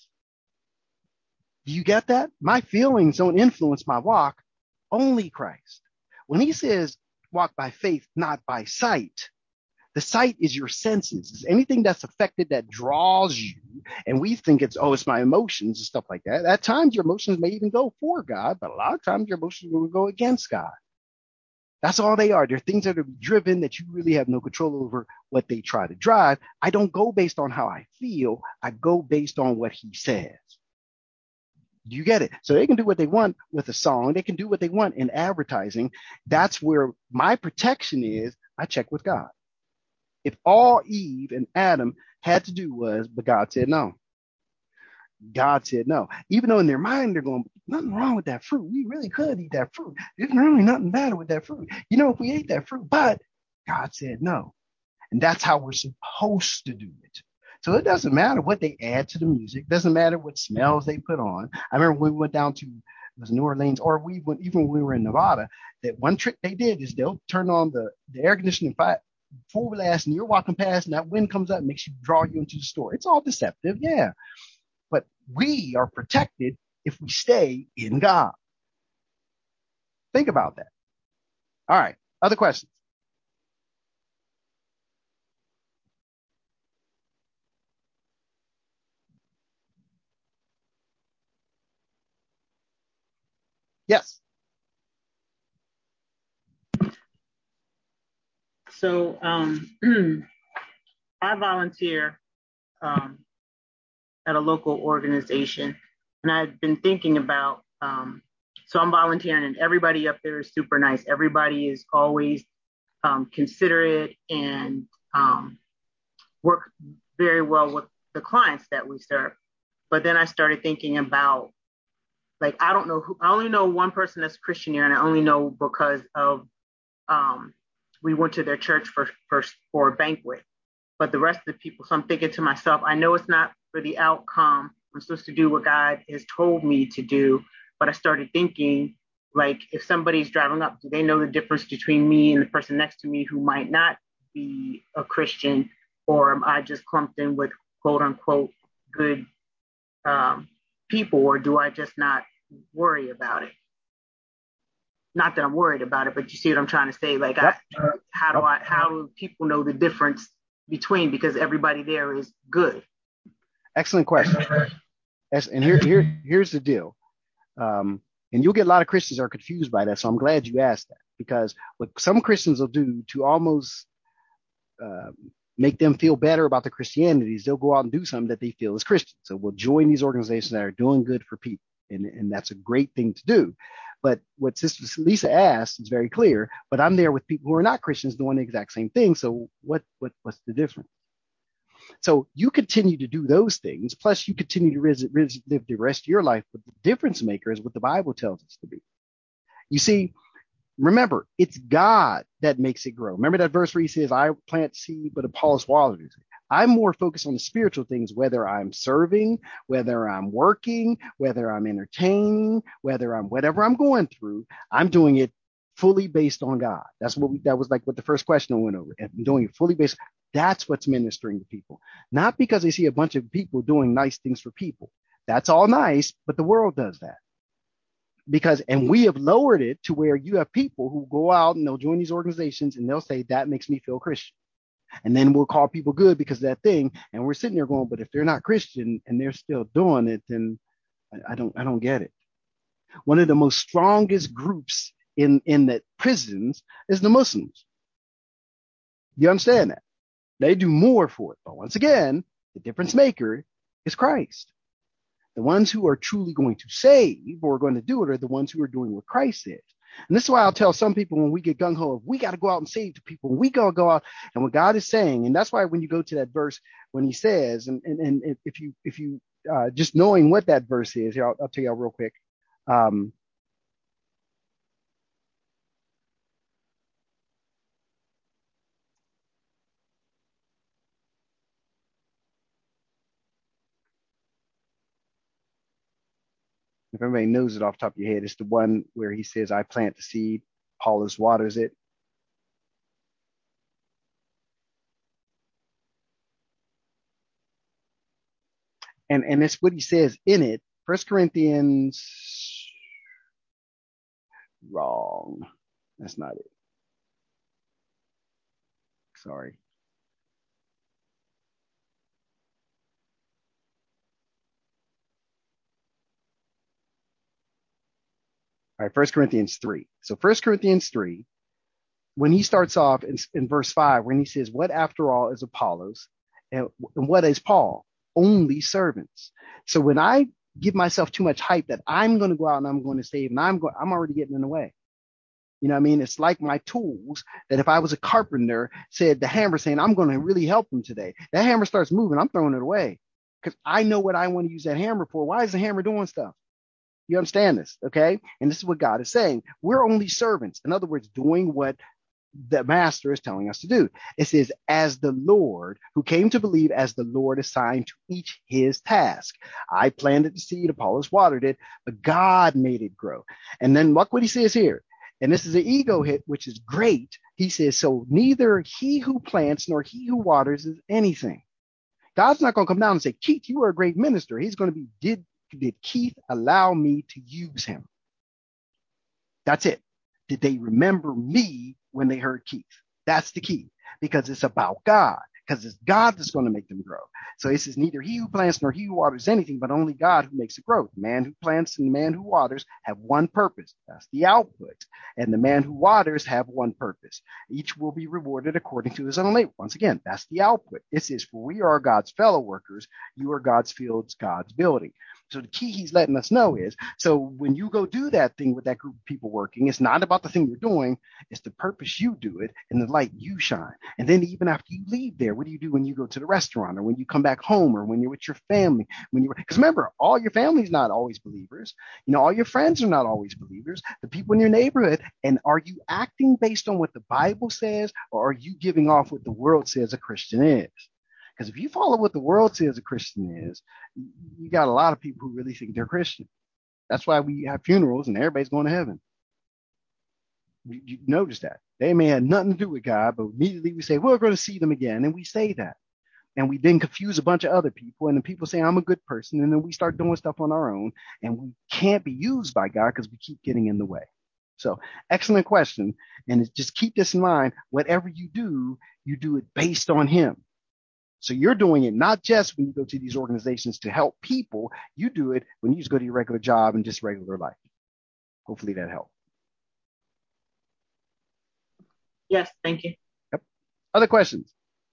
Do you get that? My feelings don't influence my walk, only Christ. When he says walk by faith, not by sight, the sight is your senses. It's anything that's affected that draws you. And we think it's, oh, it's my emotions and stuff like that. At times, your emotions may even go for God, but a lot of times your emotions will go against God. That's all they are. They're things that are driven that you really have no control over what they try to drive. I don't go based on how I feel. I go based on what he says. Do you get it? So they can do what they want with a song. They can do what they want in advertising. That's where my protection is. I check with God. If all Eve and Adam had to do was, but God said no. God said no. Even though in their mind they're going, nothing wrong with that fruit. We really could eat that fruit. There's really nothing bad with that fruit. You know, if we ate that fruit, but God said no. And that's how we're supposed to do it. So it doesn't matter what they add to the music. It doesn't matter what smells they put on. I remember when we went down to it was New Orleans, or we went, even when we were in Nevada, that one trick they did is they'll turn on the, the air conditioning fi- full blast, and you're walking past and that wind comes up and makes you draw you into the store. It's all deceptive. Yeah. But we are protected if we stay in God. Think about that. All right. Other questions? Yes. So um, I volunteer um, at a local organization, and I've been thinking about, um, so I'm volunteering, and everybody up there is super nice. Everybody is always um, considerate and um, work very well with the clients that we serve. But then I started thinking about, like, I don't know who, I only know one person that's Christian here, and I only know because of, um, we went to their church for, for, for a banquet. But the rest of the people, so I'm thinking to myself, I know it's not for the outcome. I'm supposed to do what God has told me to do. But I started thinking, like, if somebody's driving up, do they know the difference between me and the person next to me who might not be a Christian? Or am I just clumped in with quote unquote good um, people? Or do I just not worry about it. Not that I'm worried about it, but you see what I'm trying to say? Like, Yep. I, how do Yep. I, how do people know the difference between, because everybody there is good? Excellent question. And here, here, here's the deal. Um, and you'll get a lot of Christians are confused by that. So I'm glad you asked that, because what some Christians will do to almost uh, make them feel better about their Christianity is they'll go out and do something that they feel is Christian. So we'll join these organizations that are doing good for people. And, and that's a great thing to do. But what Sister Lisa asked is very clear, but I'm there with people who are not Christians doing the exact same thing. So what, what, what's the difference? So you continue to do those things, plus you continue to ris- ris- live the rest of your life. But the difference maker is what the Bible tells us to be. You see, remember, it's God that makes it grow. Remember that verse where he says, I plant seed, but Apollos waters it. I'm more focused on the spiritual things, whether I'm serving, whether I'm working, whether I'm entertaining, whether I'm whatever I'm going through. I'm doing it fully based on God. That's what we, that was like what the first question I went over. And I'm doing it fully based. That's what's ministering to people, not because they see a bunch of people doing nice things for people. That's all nice, but the world does that. Because, and we have lowered it to where you have people who go out and they'll join these organizations and they'll say, that makes me feel Christian. And then we'll call people good because of that thing. And we're sitting there going, but if they're not Christian and they're still doing it, then I, I don't, I don't get it. One of the most strongest groups in, in the prisons is the Muslims. You understand that? They do more for it. But once again, the difference maker is Christ. The ones who are truly going to save or are going to do it are the ones who are doing what Christ says. And this is why I'll tell some people when we get gung-ho, we got to go out and save the people. We got to go out. And what God is saying, and that's why when you go to that verse, when he says, and, and, and if you, if you, uh, just knowing what that verse is, here, I'll, I'll tell you real quick. Um, if everybody knows it off the top of your head, it's the one where he says, I plant the seed, Apollos waters it. And, and it's what he says in it. First Corinthians, wrong. That's not it. Sorry. All right, First Corinthians three. So First Corinthians three, when he starts off in, in verse five, when he says, what after all is Apollos and, and what is Paul? Only servants. So when I give myself too much hype that I'm going to go out and I'm going to save and I'm going, I'm already getting in the way. You know what I mean? It's like my tools that if I was a carpenter, said the hammer saying, I'm going to really help him today. That hammer starts moving. I'm throwing it away because I know what I want to use that hammer for. Why is the hammer doing stuff? You understand this? Okay. And this is what God is saying. We're only servants. In other words, doing what the master is telling us to do. It says, as the Lord, who came to believe as the Lord assigned to each his task. I planted the seed, Apollos watered it, but God made it grow. And then look what he says here. And this is an ego hit, which is great. He says, so neither he who plants nor he who waters is anything. God's not going to come down and say, Keith, you are a great minister. He's going to be, did, did Keith allow me to use him? That's it. Did they remember me when they heard Keith? That's the key, because it's about God, because it's God that's going to make them grow. So it says, neither he who plants nor he who waters anything, but only God who makes it grow. The man who plants and the man who waters have one purpose. That's the output. And the man who waters have one purpose. Each will be rewarded according to his own labor. Once again, that's the output. It says, for we are God's fellow workers. You are God's fields, God's building. So the key he's letting us know is, so when you go do that thing with that group of people working, it's not about the thing you're doing, it's the purpose you do it and the light you shine. And then even after you leave there, what do you do when you go to the restaurant or when you come back home or when you're with your family? When you, because remember, all your family's not always believers. You know, all your friends are not always believers. The people in your neighborhood. And are you acting based on what the Bible says, or are you giving off what the world says a Christian is? Because if you follow what the world says a Christian is, you got a lot of people who really think they're Christian. That's why we have funerals and everybody's going to heaven. You, you notice that. They may have nothing to do with God, but immediately we say, we're going to see them again. And we say that. And we then confuse a bunch of other people, and then people say, I'm a good person. And then we start doing stuff on our own, and we can't be used by God because we keep getting in the way. So excellent question. And just keep this in mind. Whatever you do, you do it based on him. So you're doing it not just when you go to these organizations to help people. You do it when you just go to your regular job and just regular life. Hopefully that helped. Yes, thank you. Yep. Other questions?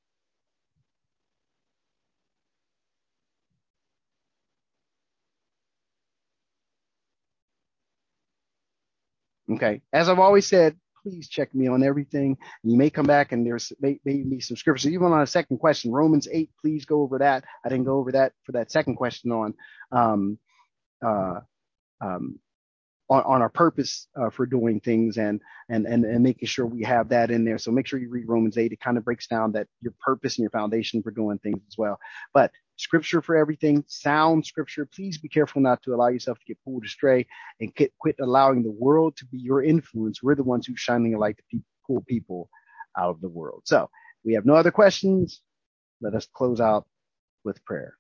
Okay. As I've always said, please check me on everything. You may come back and there's may, maybe some scripture. Even on a second question, Romans eight, please go over that. I didn't go over that for that second question on um, uh, um, on, on our purpose uh, for doing things and, and and and making sure we have that in there. So make sure you read Romans eight. It kind of breaks down that your purpose and your foundation for doing things as well. But scripture for everything, sound scripture. Please be careful not to allow yourself to get pulled astray and quit, quit allowing the world to be your influence. We're the ones who shining a light to pe- pull people out of the world. So we have no other questions. Let us close out with prayer.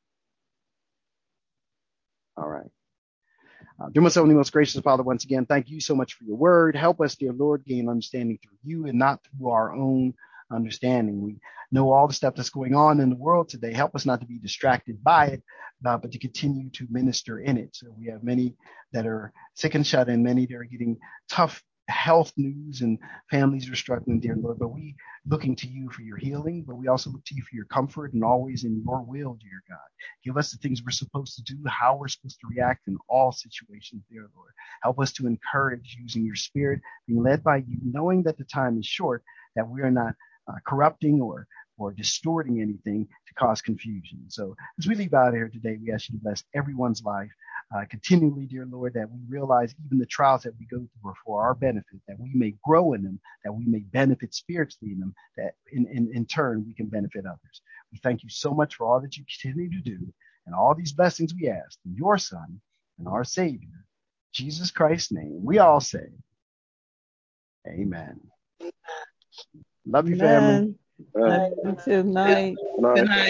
All right. Uh, dear most holy, most gracious Father, once again, thank you so much for your word. Help us, dear Lord, gain understanding through you and not through our own understanding. We know all the stuff that's going on in the world today. Help us not to be distracted by it, uh, but to continue to minister in it. So we have many that are sick and shut in, many that are getting tough health news, and families are struggling, dear Lord. But we looking to you for your healing, but we also look to you for your comfort and always in your will, dear God. Give us the things we're supposed to do, how we're supposed to react in all situations, dear Lord. Help us to encourage using your spirit, being led by you, knowing that the time is short, that we are not uh, corrupting or or distorting anything to cause confusion. So as we leave out here today, we ask you to bless everyone's life uh, continually, dear Lord, that we realize even the trials that we go through are for our benefit, that we may grow in them, that we may benefit spiritually in them, that in, in, in turn we can benefit others. We thank you so much for all that you continue to do and all these blessings we ask in your Son and our Savior, Jesus Christ's name. We all say, amen. Love you, family. Amen. Love you too. Night. Good night.